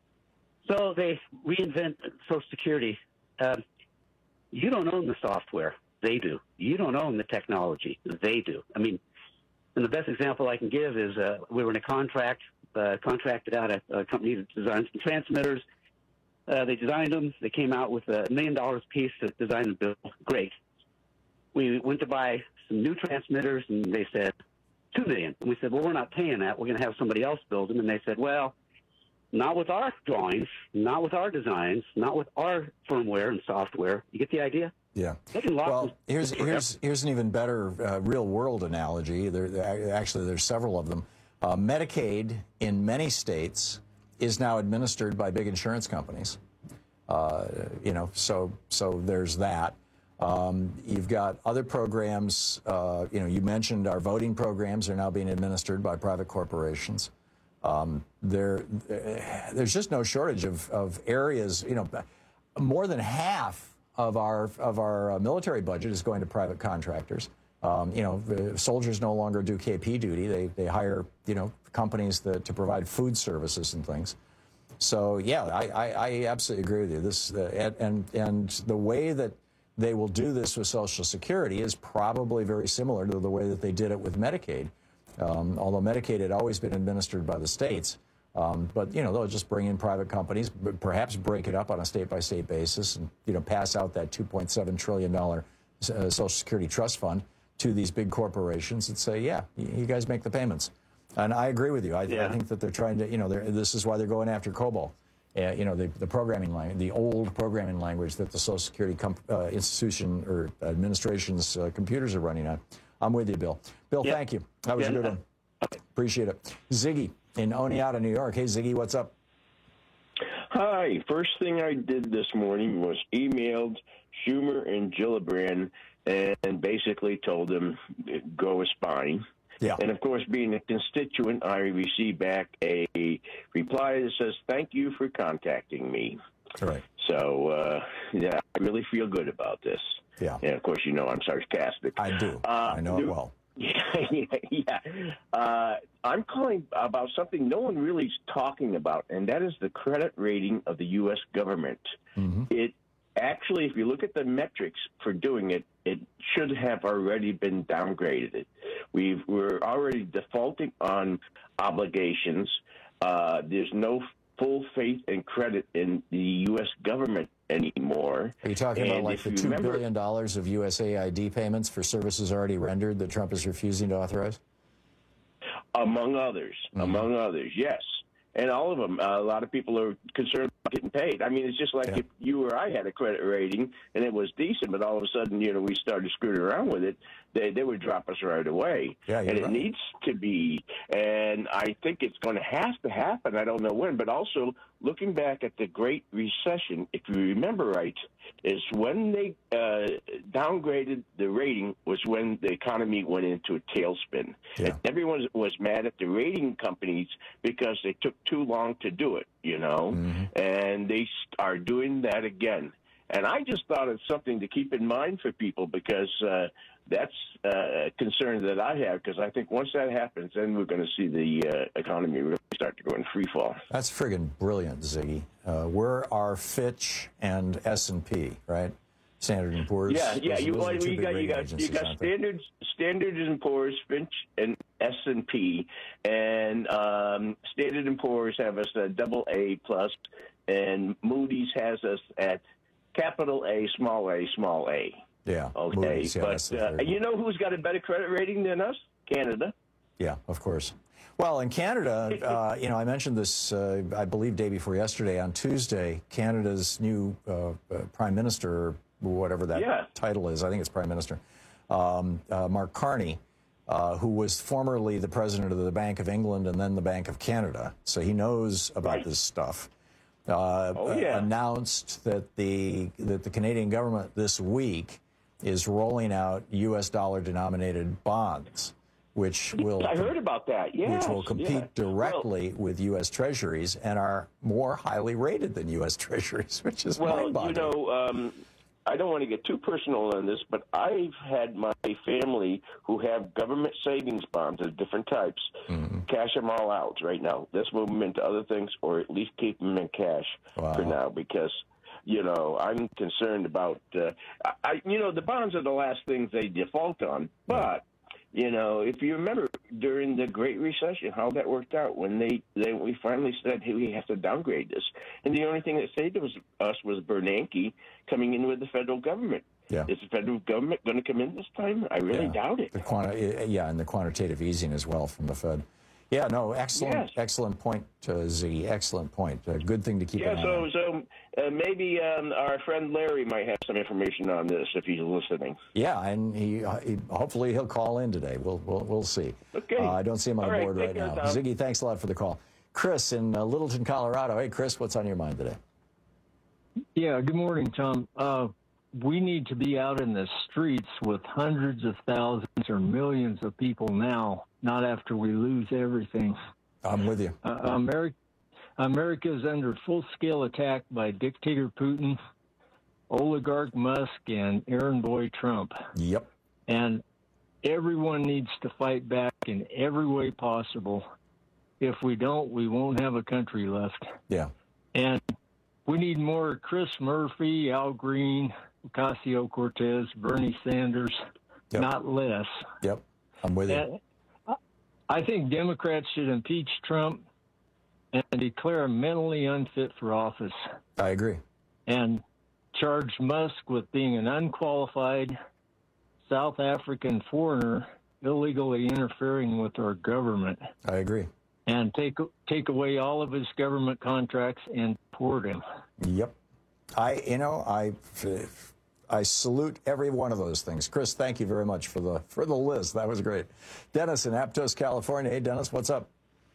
So they reinvent Social Security. Uh, you don't own the software. They do. You don't own the technology. They do. I mean, and the best example I can give is uh, we were in a contract, uh, contracted out a, a company that designed some transmitters. Uh, they designed them. They came out with a million dollars a piece to design the bill. Great. We went to buy some new transmitters, and they said two million dollars. And we said, well, we're not paying that. We're going to have somebody else build them. And they said, well, not with our drawings, not with our designs, not with our firmware and software. You get the idea? Yeah. Well, here's here's here's an even better uh, real world analogy. There, there, actually, there's several of them. Uh, Medicaid in many states is now administered by big insurance companies. Uh, you know, so so there's that. Um, you've got other programs. Uh, you know, you mentioned our voting programs are now being administered by private corporations. Um, there, there's just no shortage of of areas. You know, more than half of our of our uh, military budget is going to private contractors. Um, you know, the soldiers no longer do K P duty. They they hire, you know, companies that, to provide food services and things. So yeah, I, I, I absolutely agree with you. This uh, and and the way that they will do this with Social Security is probably very similar to the way that they did it with Medicaid. Um, although Medicaid had always been administered by the states. Um, but, you know, they'll just bring in private companies, but perhaps break it up on a state-by-state basis and, you know, pass out that two point seven trillion dollars uh, Social Security trust fund to these big corporations and say, yeah, you guys make the payments. And I agree with you. I, yeah. I think that they're trying to, you know, this is why they're going after COBOL. Uh, you know, the, the programming language, the old programming language that the Social Security comp, uh, institution or administration's uh, computers are running on. I'm with you, Bill. Bill, yeah. thank you. That was yeah. a good one. Appreciate it. Ziggy in Oneonta, New York. Hey, Ziggy, what's up? Hi. First thing I did this morning was emailed Schumer and Gillibrand and basically told them go is fine. Yeah. And, of course, being a constituent, I received back a reply that says, thank you for contacting me. Right. So, uh, yeah, I really feel good about this. Yeah. And, of course, you know I'm sarcastic. I do. Uh, I know it well. Yeah, yeah. Uh, I'm calling about something no one really is talking about, and that is the credit rating of the U S government. Mm-hmm. It actually, if you look at the metrics for doing it, it should have already been downgraded. We've, we're already defaulting on obligations. Uh, there's no full faith and credit in the U S government anymore. Are you talking and about like the two remember, billion dollars of U S A I D payments for services already rendered that Trump is refusing to authorize? Among others, mm-hmm. among others, yes. And all of them, uh, a lot of people are concerned about getting paid. I mean, it's just like Yeah. if you or I had a credit rating and it was decent, but all of a sudden, you know, we started screwing around with it, they, they would drop us right away. Yeah, you're and it right. needs to be, and I think it's going to have to happen. I don't know when, but also looking back at the Great Recession, if you remember right, is when they uh, downgraded the rating was when the economy went into a tailspin. Yeah. And everyone was mad at the rating companies because they took too long to do it, you know, Mm-hmm. and they are doing that again. And I just thought it's something to keep in mind for people because uh, that's uh, a concern that I have because I think once that happens, then we're going to see the uh, economy really start to go in free fall. That's friggin' brilliant, Ziggy. Uh, where are Fitch and S and P, right? Standard and Poor's. Yeah, yeah. Those- You, those are well, two you big got you rating got you agencies, got aren't they? standards Standard and Poor's, Finch, and S and P, and um, Standard and Poor's have us at double A plus, and Moody's has us at capital A, small a, small a. Yeah. Okay, Moody's, yeah, that's but the uh, third. you know who's got a better credit rating than us? Canada. Yeah, of course. Well, in Canada, uh, you know, I mentioned this, uh, I believe, day before yesterday. On Tuesday, Canada's new uh, uh, prime minister, whatever that Yeah. title is, I think it's prime minister, um, uh, Mark Carney, uh, who was formerly the president of the Bank of England and then the Bank of Canada, so he knows about Right. this stuff. Uh, Oh, yeah. announced that the that the Canadian government this week is rolling out U S dollar denominated bonds, which will I heard about that. Yes, which will compete yeah. directly with U S Treasuries and are more highly rated than U S Treasuries, which is Well, you mind-boggling. know, um, I don't want to get too personal on this, but I've had my family who have government savings bonds of different types Mm-hmm. cash them all out right now. Let's move them into other things, or at least keep them in cash Wow. for now, because you know I'm concerned about. Uh, I, you know, the bonds are the last things they default on, but. You know, if you remember during the Great Recession, how that worked out when they, they we finally said, hey, we have to downgrade this. And the only thing that saved us, us was Bernanke coming in with the federal government. Yeah. Is the federal government going to come in this time? I really Yeah. doubt it. The quanti- yeah, and the quantitative easing as well from the Fed. Yeah, no, excellent, Yes. excellent point, uh, Ziggy. Excellent point. A good thing to keep Yeah, an eye so on. so uh, maybe um, our friend Larry might have some information on this if he's listening. Yeah, and he, uh, he hopefully he'll call in today. We'll we'll, we'll see. Okay. Uh, I don't see him on All the right, board take right care, now. Tom. Ziggy, thanks a lot for the call. Chris in uh, Littleton, Colorado. Hey, Chris, what's on your mind today? Yeah, good morning, Tom. Uh, we need to be out in the streets with hundreds of thousands or millions of people now, not after we lose everything. I'm with you. Uh, America, America is under full-scale attack by dictator Putin, oligarch Musk, and Aaron Boy Trump. Yep. And everyone needs to fight back in every way possible. If we don't, we won't have a country left. Yeah. And we need more Chris Murphy, Al Green, Ocasio-Cortez, Bernie Sanders, Yep. not less. Yep. I'm with you. And I think Democrats should impeach Trump and declare him mentally unfit for office. I agree. And charge Musk with being an unqualified South African foreigner illegally interfering with our government. I agree. And take take away all of his government contracts and deport him. Yep. I, you know, I, I salute every one of those things. Chris, thank you very much for the for the list. That was great. Dennis in Aptos, California. Hey, Dennis, what's up?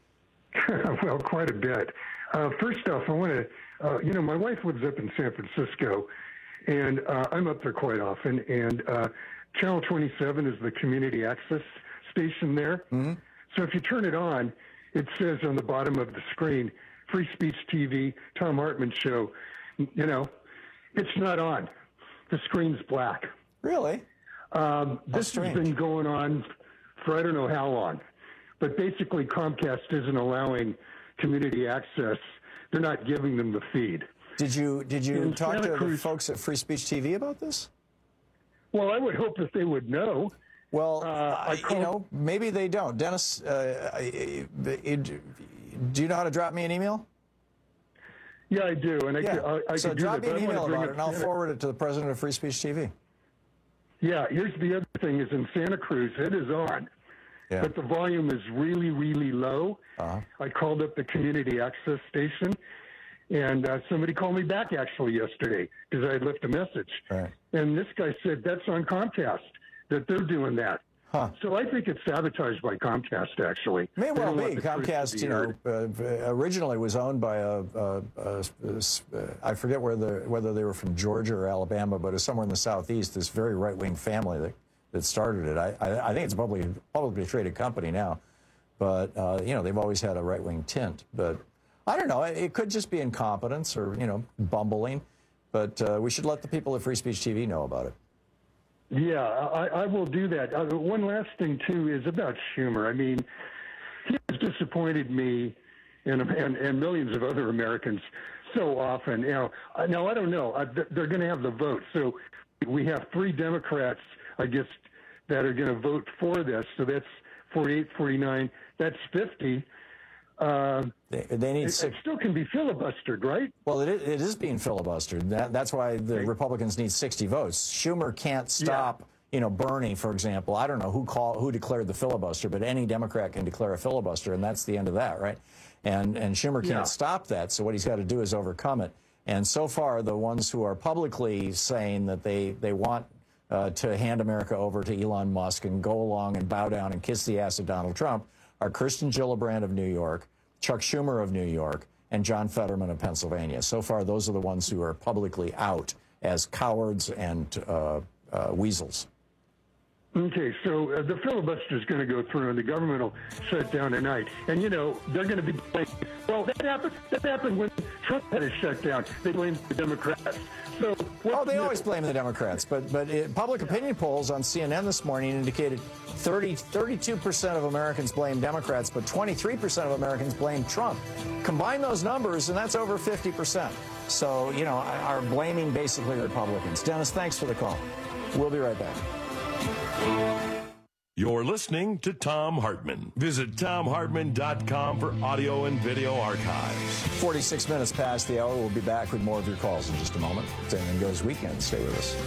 Well, quite a bit. Uh, first off, I want to, uh, you know, my wife lives up in San Francisco, and uh, I'm up there quite often. And uh, Channel twenty-seven is the community access station there. Mm-hmm. So if you turn it on, it says on the bottom of the screen, Free Speech T V, Tom Hartman Show. You know, it's not on. The screen's black. Really? Um, this has been going on for I don't know how long. But basically, Comcast isn't allowing community access. They're not giving them the feed. Did you did you In talk Santa to the Cruz- folks at Free Speech T V about this? Well, I would hope that they would know. Well, uh, I, I you know, maybe they don't. Dennis, uh, I, I, do you know how to drop me an email? Yeah, I do, and I, yeah. could, I, I so could do drop that, me but an I wanna email bring about it, up and I'll Santa- forward it to the president of Free Speech T V. Yeah, here's the other thing: is in Santa Cruz, it is on. Yeah. but the volume is really, really low. Uh-huh. I called up the community access station, and uh, somebody called me back actually yesterday because I had left a message. Right. And this guy said that's on Comcast, that they're doing that. Huh. So I think it's sabotaged by Comcast, actually. May They well don't want be. the truth to Comcast, be you know, heard. uh, originally was owned by a, a, a, a, a I forget where the, whether they were from Georgia or Alabama, but it's somewhere in the southeast. This very right-wing family that, that started it. I, I, I think it's a publicly, publicly traded company now, but uh, you know, they've always had a right-wing tint. But I don't know. It, it could just be incompetence or you know, bumbling. But uh, we should let the people at Free Speech T V know about it. Yeah, I, I will do that. Uh, one last thing, too, is about Schumer. I mean, he has disappointed me and, and, and millions of other Americans so often. You know, I- now, I don't know. I, they're going to have the vote. So we have three Democrats, I guess, that are going to vote for this. So that's forty-eight, forty-nine. That's fifty. Uh, They, they need it, six. it still can be filibustered, right? Well, it is, it is being filibustered. That, that's why the Republicans need sixty votes. Schumer can't stop, you know, Bernie, for example. I don't know who call, who declared the filibuster, but any Democrat can declare a filibuster, and that's the end of that, right? And and Schumer can't Yeah. stop that. So what he's got to do is overcome it. And so far, the ones who are publicly saying that they they want uh, to hand America over to Elon Musk and go along and bow down and kiss the ass of Donald Trump are Kirsten Gillibrand of New York, Chuck Schumer of New York, and John Fetterman of Pennsylvania. So far, those are the ones who are publicly out as cowards and uh, uh, weasels. Okay, so uh, the filibuster is going to go through, and the government will shut down tonight. And you know they're going to be blaming. Well, that happened. That happened when Trump had it shut down. They blamed the Democrats. So, well, they always blame the Democrats, but but it, public opinion polls on C N N this morning indicated thirty, thirty-two percent of Americans blame Democrats, but twenty-three percent of Americans blame Trump. Combine those numbers, and that's over fifty percent. So, you know, are blaming basically Republicans. Dennis, thanks for the call. We'll be right back. You're listening to Thom Hartmann. Visit Thom Hartmann dot com for audio and video archives. forty-six minutes past the hour. We'll be back with more of your calls in just a moment. It's Anything Goes Weekend. Stay with us.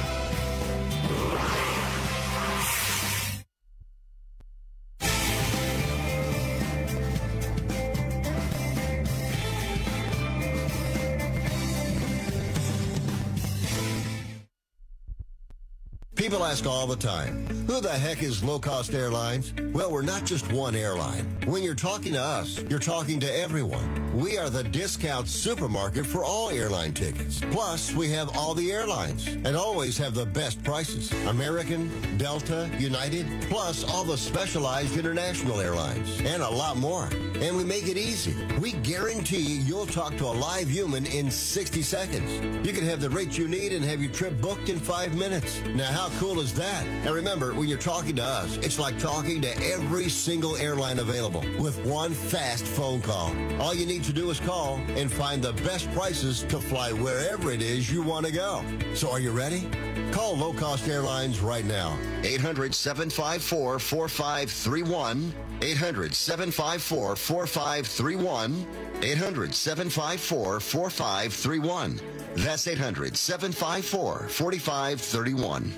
People ask all the time, who the heck is Low Cost Airlines? Well, we're not just one airline. When you're talking to us, you're talking to everyone. We are the discount supermarket for all airline tickets. Plus, we have all the airlines and always have the best prices. American, Delta, United, plus all the specialized international airlines and a lot more. And we make it easy. We guarantee you'll talk to a live human in sixty seconds. You can have the rate you need and have your trip booked in five minutes. Now, how cool is that? And remember, when you're talking to us, it's like talking to every single airline available with one fast phone call. All you need to do is call and find the best prices to fly wherever it is you want to go. So are you ready? Call Low Cost Airlines right now. eight hundred, seven five four, four five three one. eight hundred, seven five four, four five three one. eight hundred, seven five four, four five three one. That's eight hundred, seven five four, four five three one.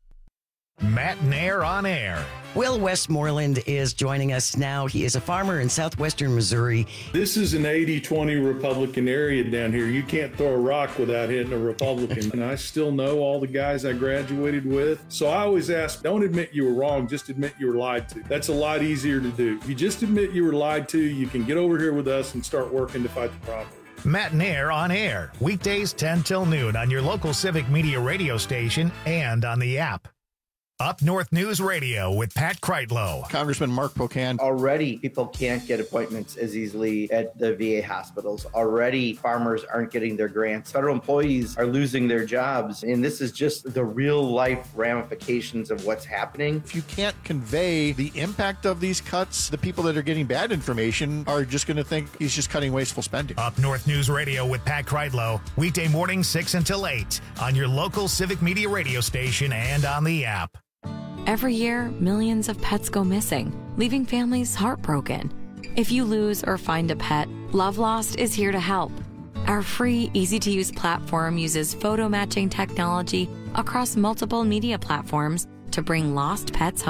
Matt Nair on air. Will Westmoreland is joining us now. He is a farmer in southwestern Missouri. This is an eighty twenty Republican area down here. You can't throw a rock without hitting a Republican. And I still know all the guys I graduated with. So I always ask, don't admit you were wrong, just admit you were lied to. That's a lot easier to do. If you just admit you were lied to, you can get over here with us and start working to fight the problem. Matt Nair on air. Weekdays ten till noon on your local Civic Media radio station and on the app. Up North News Radio with Pat Kreitlow. Congressman Mark Pocan. Already, people can't get appointments as easily at the V A hospitals. Already, farmers aren't getting their grants. Federal employees are losing their jobs. And this is just the real life ramifications of what's happening. If you can't convey the impact of these cuts, the people that are getting bad information are just going to think he's just cutting wasteful spending. Up North News Radio with Pat Kreitlow. Weekday morning, six until eight on your local Civic Media radio station and on the app. Every year, millions of pets go missing, leaving families heartbroken. If you lose or find a pet, Love Lost is here to help. Our free, easy-to-use platform uses photo matching technology across multiple media platforms to bring lost pets home.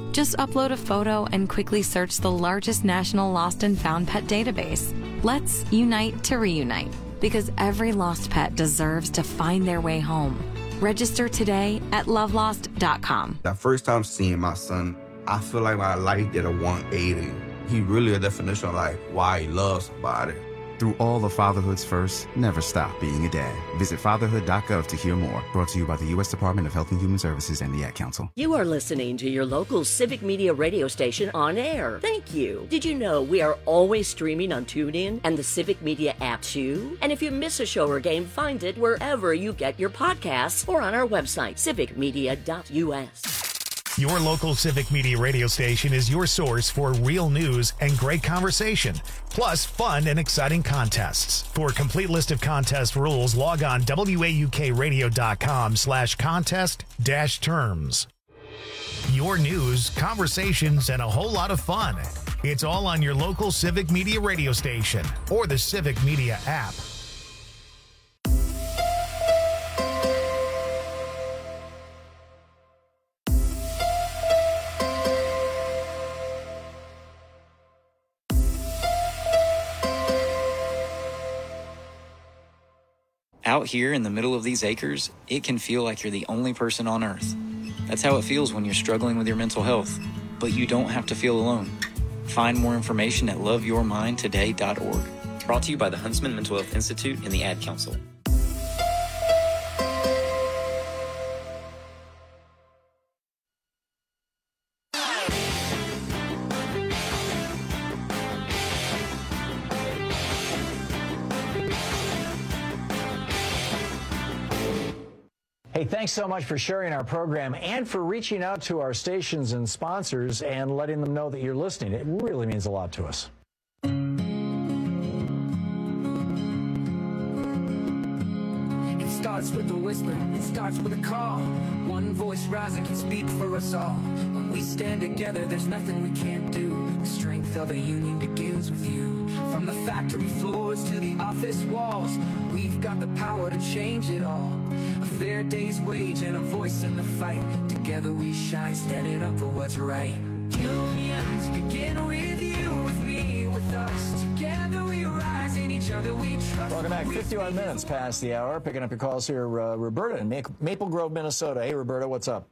Just upload a photo and quickly search the largest national lost and found pet database. Let's unite to reunite, because every lost pet deserves to find their way home. Register today at love lost dot com. The first time seeing my son, I feel like my life did a one eighty. He really a definition of like why he loves somebody. Through all of fatherhood's first, never stop being a dad. Visit fatherhood dot gov to hear more. Brought to you by the U S Department of Health and Human Services and the Ad Council. You are listening to your local Civic Media radio station on air. Thank you. Did you know we are always streaming on TuneIn and the Civic Media app too? And if you miss a show or game, find it wherever you get your podcasts or on our website, civic media dot U S. Your local Civic Media radio station is your source for real news and great conversation, plus fun and exciting contests. For a complete list of contest rules, log on W A U K radio dot com slash contest dash terms. Your news, conversations, and a whole lot of fun. It's all on your local Civic Media radio station or the Civic Media app. Out here in the middle of these acres, it can feel like you're the only person on Earth. That's how it feels when you're struggling with your mental health. But you don't have to feel alone. Find more information at love your mind today dot org. Brought to you by the Huntsman Mental Health Institute and the Ad Council. Hey, thanks so much for sharing our program and for reaching out to our stations and sponsors and letting them know that you're listening. It really means a lot to us. It starts with a whisper, it starts with a call. One voice rising can speak for us all. When we stand together, there's nothing we can't do. The strength of a union begins with you. From the factory floors to the office walls, we've got the power to change it all. A fair day's wage and a voice in the fight. Together we shine, standing up for what's right. Unions begin with you, with me, with us. Together we rise, in each other we trust. Welcome back. fifty-one minutes past the hour. Picking up your calls here, uh, Roberta in Maple Grove, Minnesota. Hey, Roberta, what's up?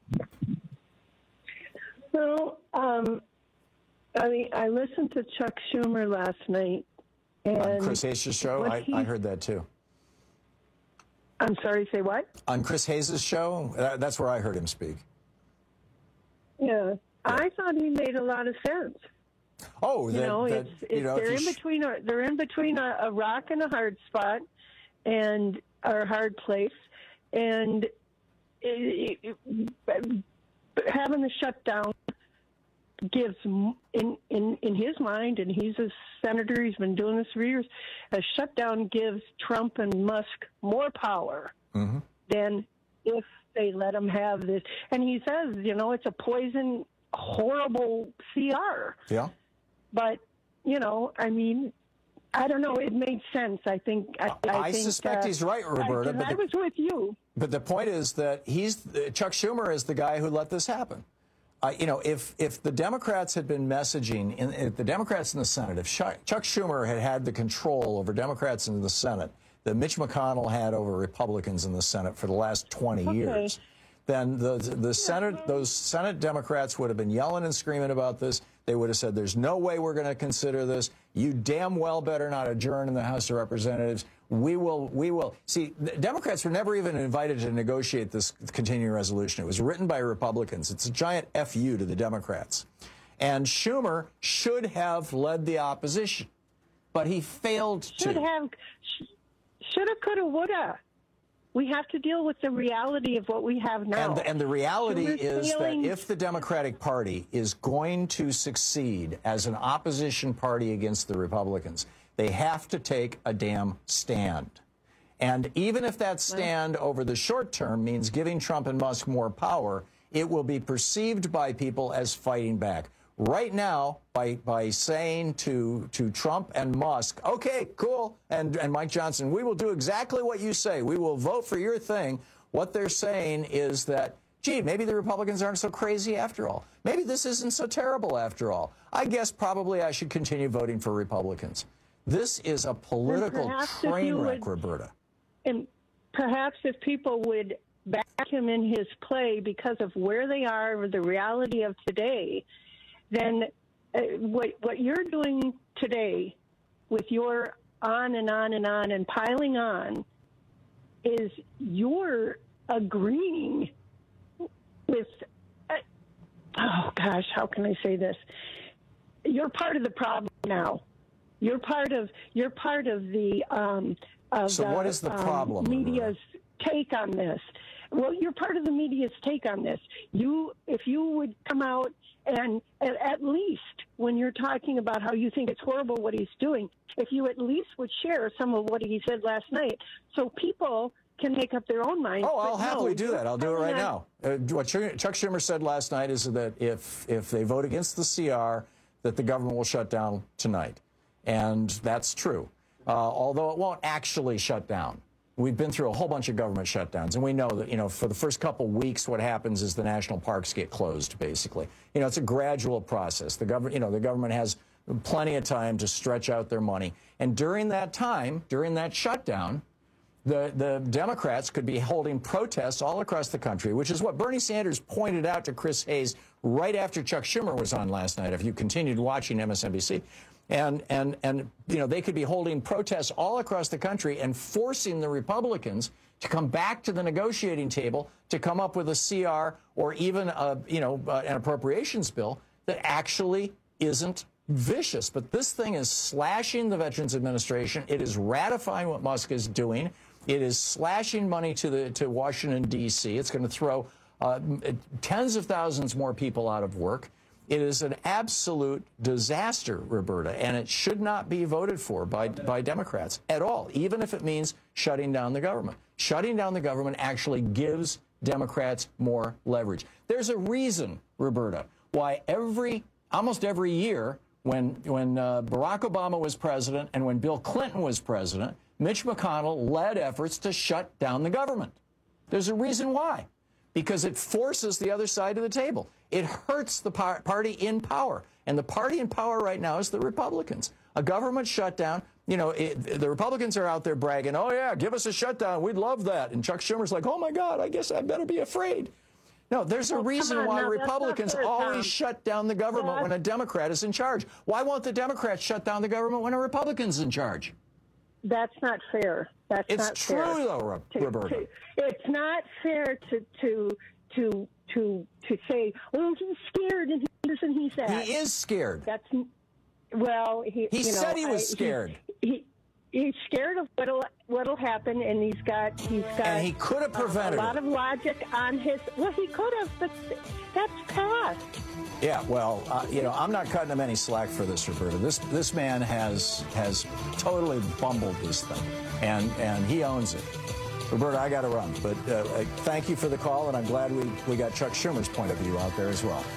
Well, um, I mean, I listened to Chuck Schumer last night. And on Chris Hayes' show? I, he, I heard that too. I'm sorry, say what? On Chris Hayes' show? That, that's where I heard him speak. Yeah. I thought he made a lot of sense. Oh, you that, know, that, it's, it's you know, they're in sh- between a, they're in between a, a rock and a hard spot, and or a hard place, and it, it, it, having the shutdown gives in in in his mind, and he's a senator. He's been doing this for years. A shutdown gives Trump and Musk more power mm-hmm. than if they let him have this. And he says, you know, it's a poison, horrible C R. Yeah. But, you know, I mean, I don't know. It made sense. I think. I, I, I think, suspect uh, he's right, Roberta. I, but I the, was with you. But the point is that he's Chuck Schumer is the guy who let this happen. Uh, you know, if if the Democrats had been messaging, in, if the Democrats in the Senate, if Chuck Schumer had had the control over Democrats in the Senate that Mitch McConnell had over Republicans in the Senate for the last twenty Okay. years, then the the Senate, those Senate Democrats would have been yelling and screaming about this. They would have said, there's no way we're going to consider this. You damn well better not adjourn in the House of Representatives. We will, we will. See, the Democrats were never even invited to negotiate this continuing resolution. It was written by Republicans. It's a giant F U to the Democrats. And Schumer should have led the opposition, but he failed Should to. have, shoulda, coulda, woulda. We have to deal with the reality of what we have now. And the, and the reality Schumer's is failing. that if the Democratic Party is going to succeed as an opposition party against the Republicans, they have to take a damn stand. And even if that stand over the short term means giving Trump and Musk more power, it will be perceived by people as fighting back. Right now, by by saying to to Trump and Musk, okay, cool, and, and Mike Johnson, we will do exactly what you say. We will vote for your thing. What they're saying is that gee, maybe the Republicans aren't so crazy after all. Maybe this isn't so terrible after all. I guess probably I should continue voting for Republicans. This is a political train wreck, would, Roberta. And perhaps if people would back him in his play because of where they are, the reality of today, then uh, what, what you're doing today with your on and on and on and piling on is you're agreeing with, uh, oh gosh, how can I say this? You're part of the problem now. You're part of you're part of the um, of so the, what is the problem? Um, media's take on this. Well, you're part of the media's take on this. You, if you would come out and at, at least when you're talking about how you think it's horrible what he's doing, if you at least would share some of what he said last night, so people can make up their own minds. Oh, I'll but happily no, do that. I'll do it right not, now. Uh, what Chuck Schumer said last night is that if if they vote against the C R, that the government will shut down tonight. And that's true, uh, although it won't actually shut down. We've been through a whole bunch of government shutdowns, and we know that, you know, for the first couple weeks, what happens is the national parks get closed, basically. You know, it's a gradual process. The government, you know, the government has plenty of time to stretch out their money. And during that time, during that shutdown, the, the Democrats could be holding protests all across the country, which is what Bernie Sanders pointed out to Chris Hayes right after Chuck Schumer was on last night, if you continued watching M S N B C. And, and, and, you know, they could be holding protests all across the country and forcing the Republicans to come back to the negotiating table to come up with a C R or even, a, you know, uh, an appropriations bill that actually isn't vicious. But this thing is slashing the Veterans Administration. It is ratifying what Musk is doing. It is slashing money to, the, to Washington, D C It's going to throw uh, tens of thousands more people out of work. It is an absolute disaster, Roberta, and it should not be voted for by, by Democrats at all, even if it means shutting down the government. Shutting down the government actually gives Democrats more leverage. There's a reason, Roberta, why every, almost every year when, when uh, Barack Obama was president and when Bill Clinton was president, Mitch McConnell led efforts to shut down the government. There's a reason why. Because it forces the other side of the table. It hurts the par party in power. And the party in power right now is the Republicans. A government shutdown, you know, it, the Republicans are out there bragging, oh, yeah, give us a shutdown. We'd love that. And Chuck Schumer's like, oh, my God, I guess I better be afraid. No, there's a well, reason on, why now, Republicans fair, always Tom. shut down the government that's... when a Democrat is in charge. Why won't the Democrats shut down the government when a Republican's in charge? That's not fair. That's it's not true, fair. though, Roberta. To, to, it's not fair to to to to to say, "Oh, he's scared and he's and he's that." He is scared. That's well, he. He you know, said he was I, scared. He, he he's scared of what'll what'll happen, and he's got he's got. And he could have prevented a, a lot it. of logic on his. Well, he could have, but that's past. Yeah, well, uh, you know, I'm not cutting him any slack for this, Roberta. This this man has has totally bumbled this thing, and and he owns it. Roberta, I got to run, but uh, thank you for the call, and I'm glad we we got Chuck Schumer's point of view out there as well.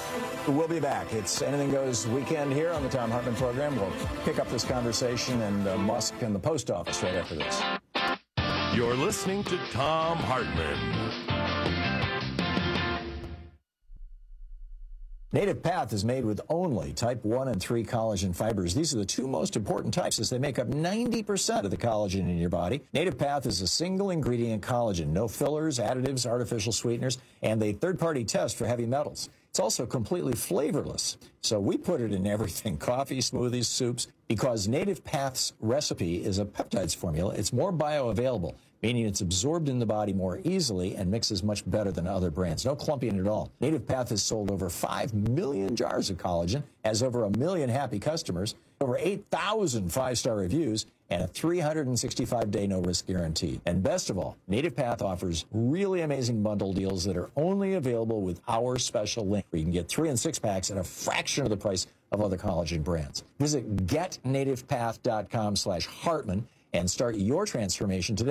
We'll be back. It's Anything Goes weekend here on the Thom Hartmann program. We'll pick up this conversation and uh, Musk and the post office right after this. You're listening to Thom Hartmann. Native Path is made with only type one and three collagen fibers. These are the two most important types as they make up ninety percent of the collagen in your body. Native Path is a single ingredient collagen, no fillers, additives, artificial sweeteners, and a third-party test for heavy metals. It's also completely flavorless. So we put it in everything, coffee, smoothies, soups, because Native Path's recipe is a peptides formula. It's more bioavailable, meaning it's absorbed in the body more easily and mixes much better than other brands. No clumping at all. Native Path has sold over five million jars of collagen, has over a million happy customers, over eight thousand five-star reviews, and a three hundred sixty-five day no-risk guarantee. And best of all, Native Path offers really amazing bundle deals that are only available with our special link, where you can get three and six packs at a fraction of the price of other collagen brands. Visit get native path dot com slash Hartmann and start your transformation today.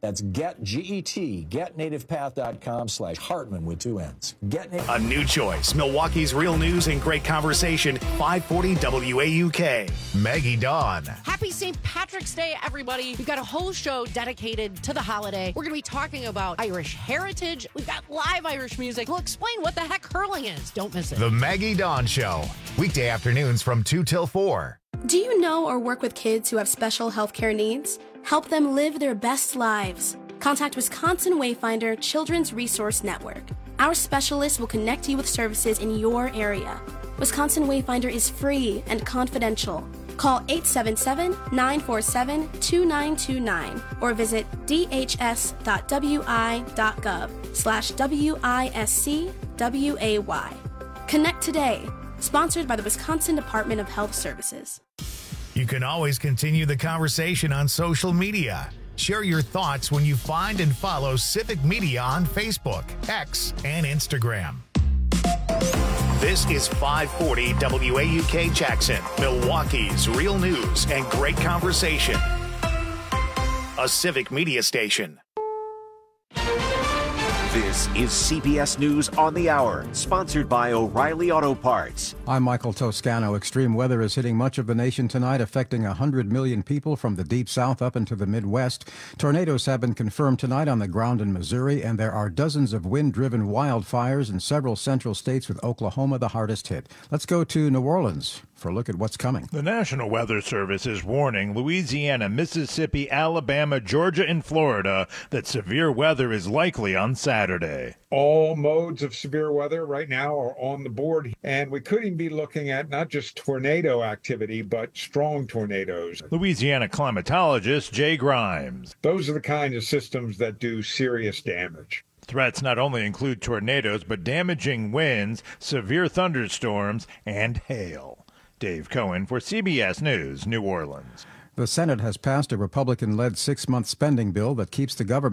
That's get, G E T, getnativepath.com slash Hartman with two N's. Get Native- A new choice. Milwaukee's real news and great conversation. five forty W A U K. Maggie Dawn. Happy Saint Patrick's Day, everybody. We've got a whole show dedicated to the holiday. We're going to be talking about Irish heritage. We've got live Irish music. We'll explain what the heck hurling is. Don't miss it. The Maggie Dawn Show. Weekday afternoons from two till four. Do you know or work with kids who have special healthcare needs? Help them live their best lives. Contact Wisconsin Wayfinder Children's Resource Network. Our specialists will connect you with services in your area. Wisconsin Wayfinder is free and confidential. Call eight seven seven, nine four seven, two nine two nine or visit d h s dot w i dot gov slash W I S C W A Y. Connect today. Sponsored by the Wisconsin Department of Health Services. You can always continue the conversation on social media. Share your thoughts when you find and follow Civic Media on Facebook, X, and Instagram. This is five forty W A U K Jackson, Milwaukee's real news and great conversation. A Civic Media station. This is C B S News on the Hour, sponsored by O'Reilly Auto Parts. I'm Michael Toscano. Extreme weather is hitting much of the nation tonight, affecting one hundred million people from the deep south up into the Midwest. Tornadoes have been confirmed tonight on the ground in Missouri, and there are dozens of wind-driven wildfires in several central states, with Oklahoma the hardest hit. Let's go to New Orleans for a look at what's coming. The National Weather Service is warning Louisiana, Mississippi, Alabama, Georgia, and Florida that severe weather is likely on Saturday. All modes of severe weather right now are on the board, and we could even be looking at not just tornado activity, but strong tornadoes. Louisiana climatologist Jay Grimes. Those are the kind of systems that do serious damage. Threats not only include tornadoes, but damaging winds, severe thunderstorms, and hail. Dave Cohen for C B S News, New Orleans. The Senate has passed a Republican-led six-month spending bill that keeps the government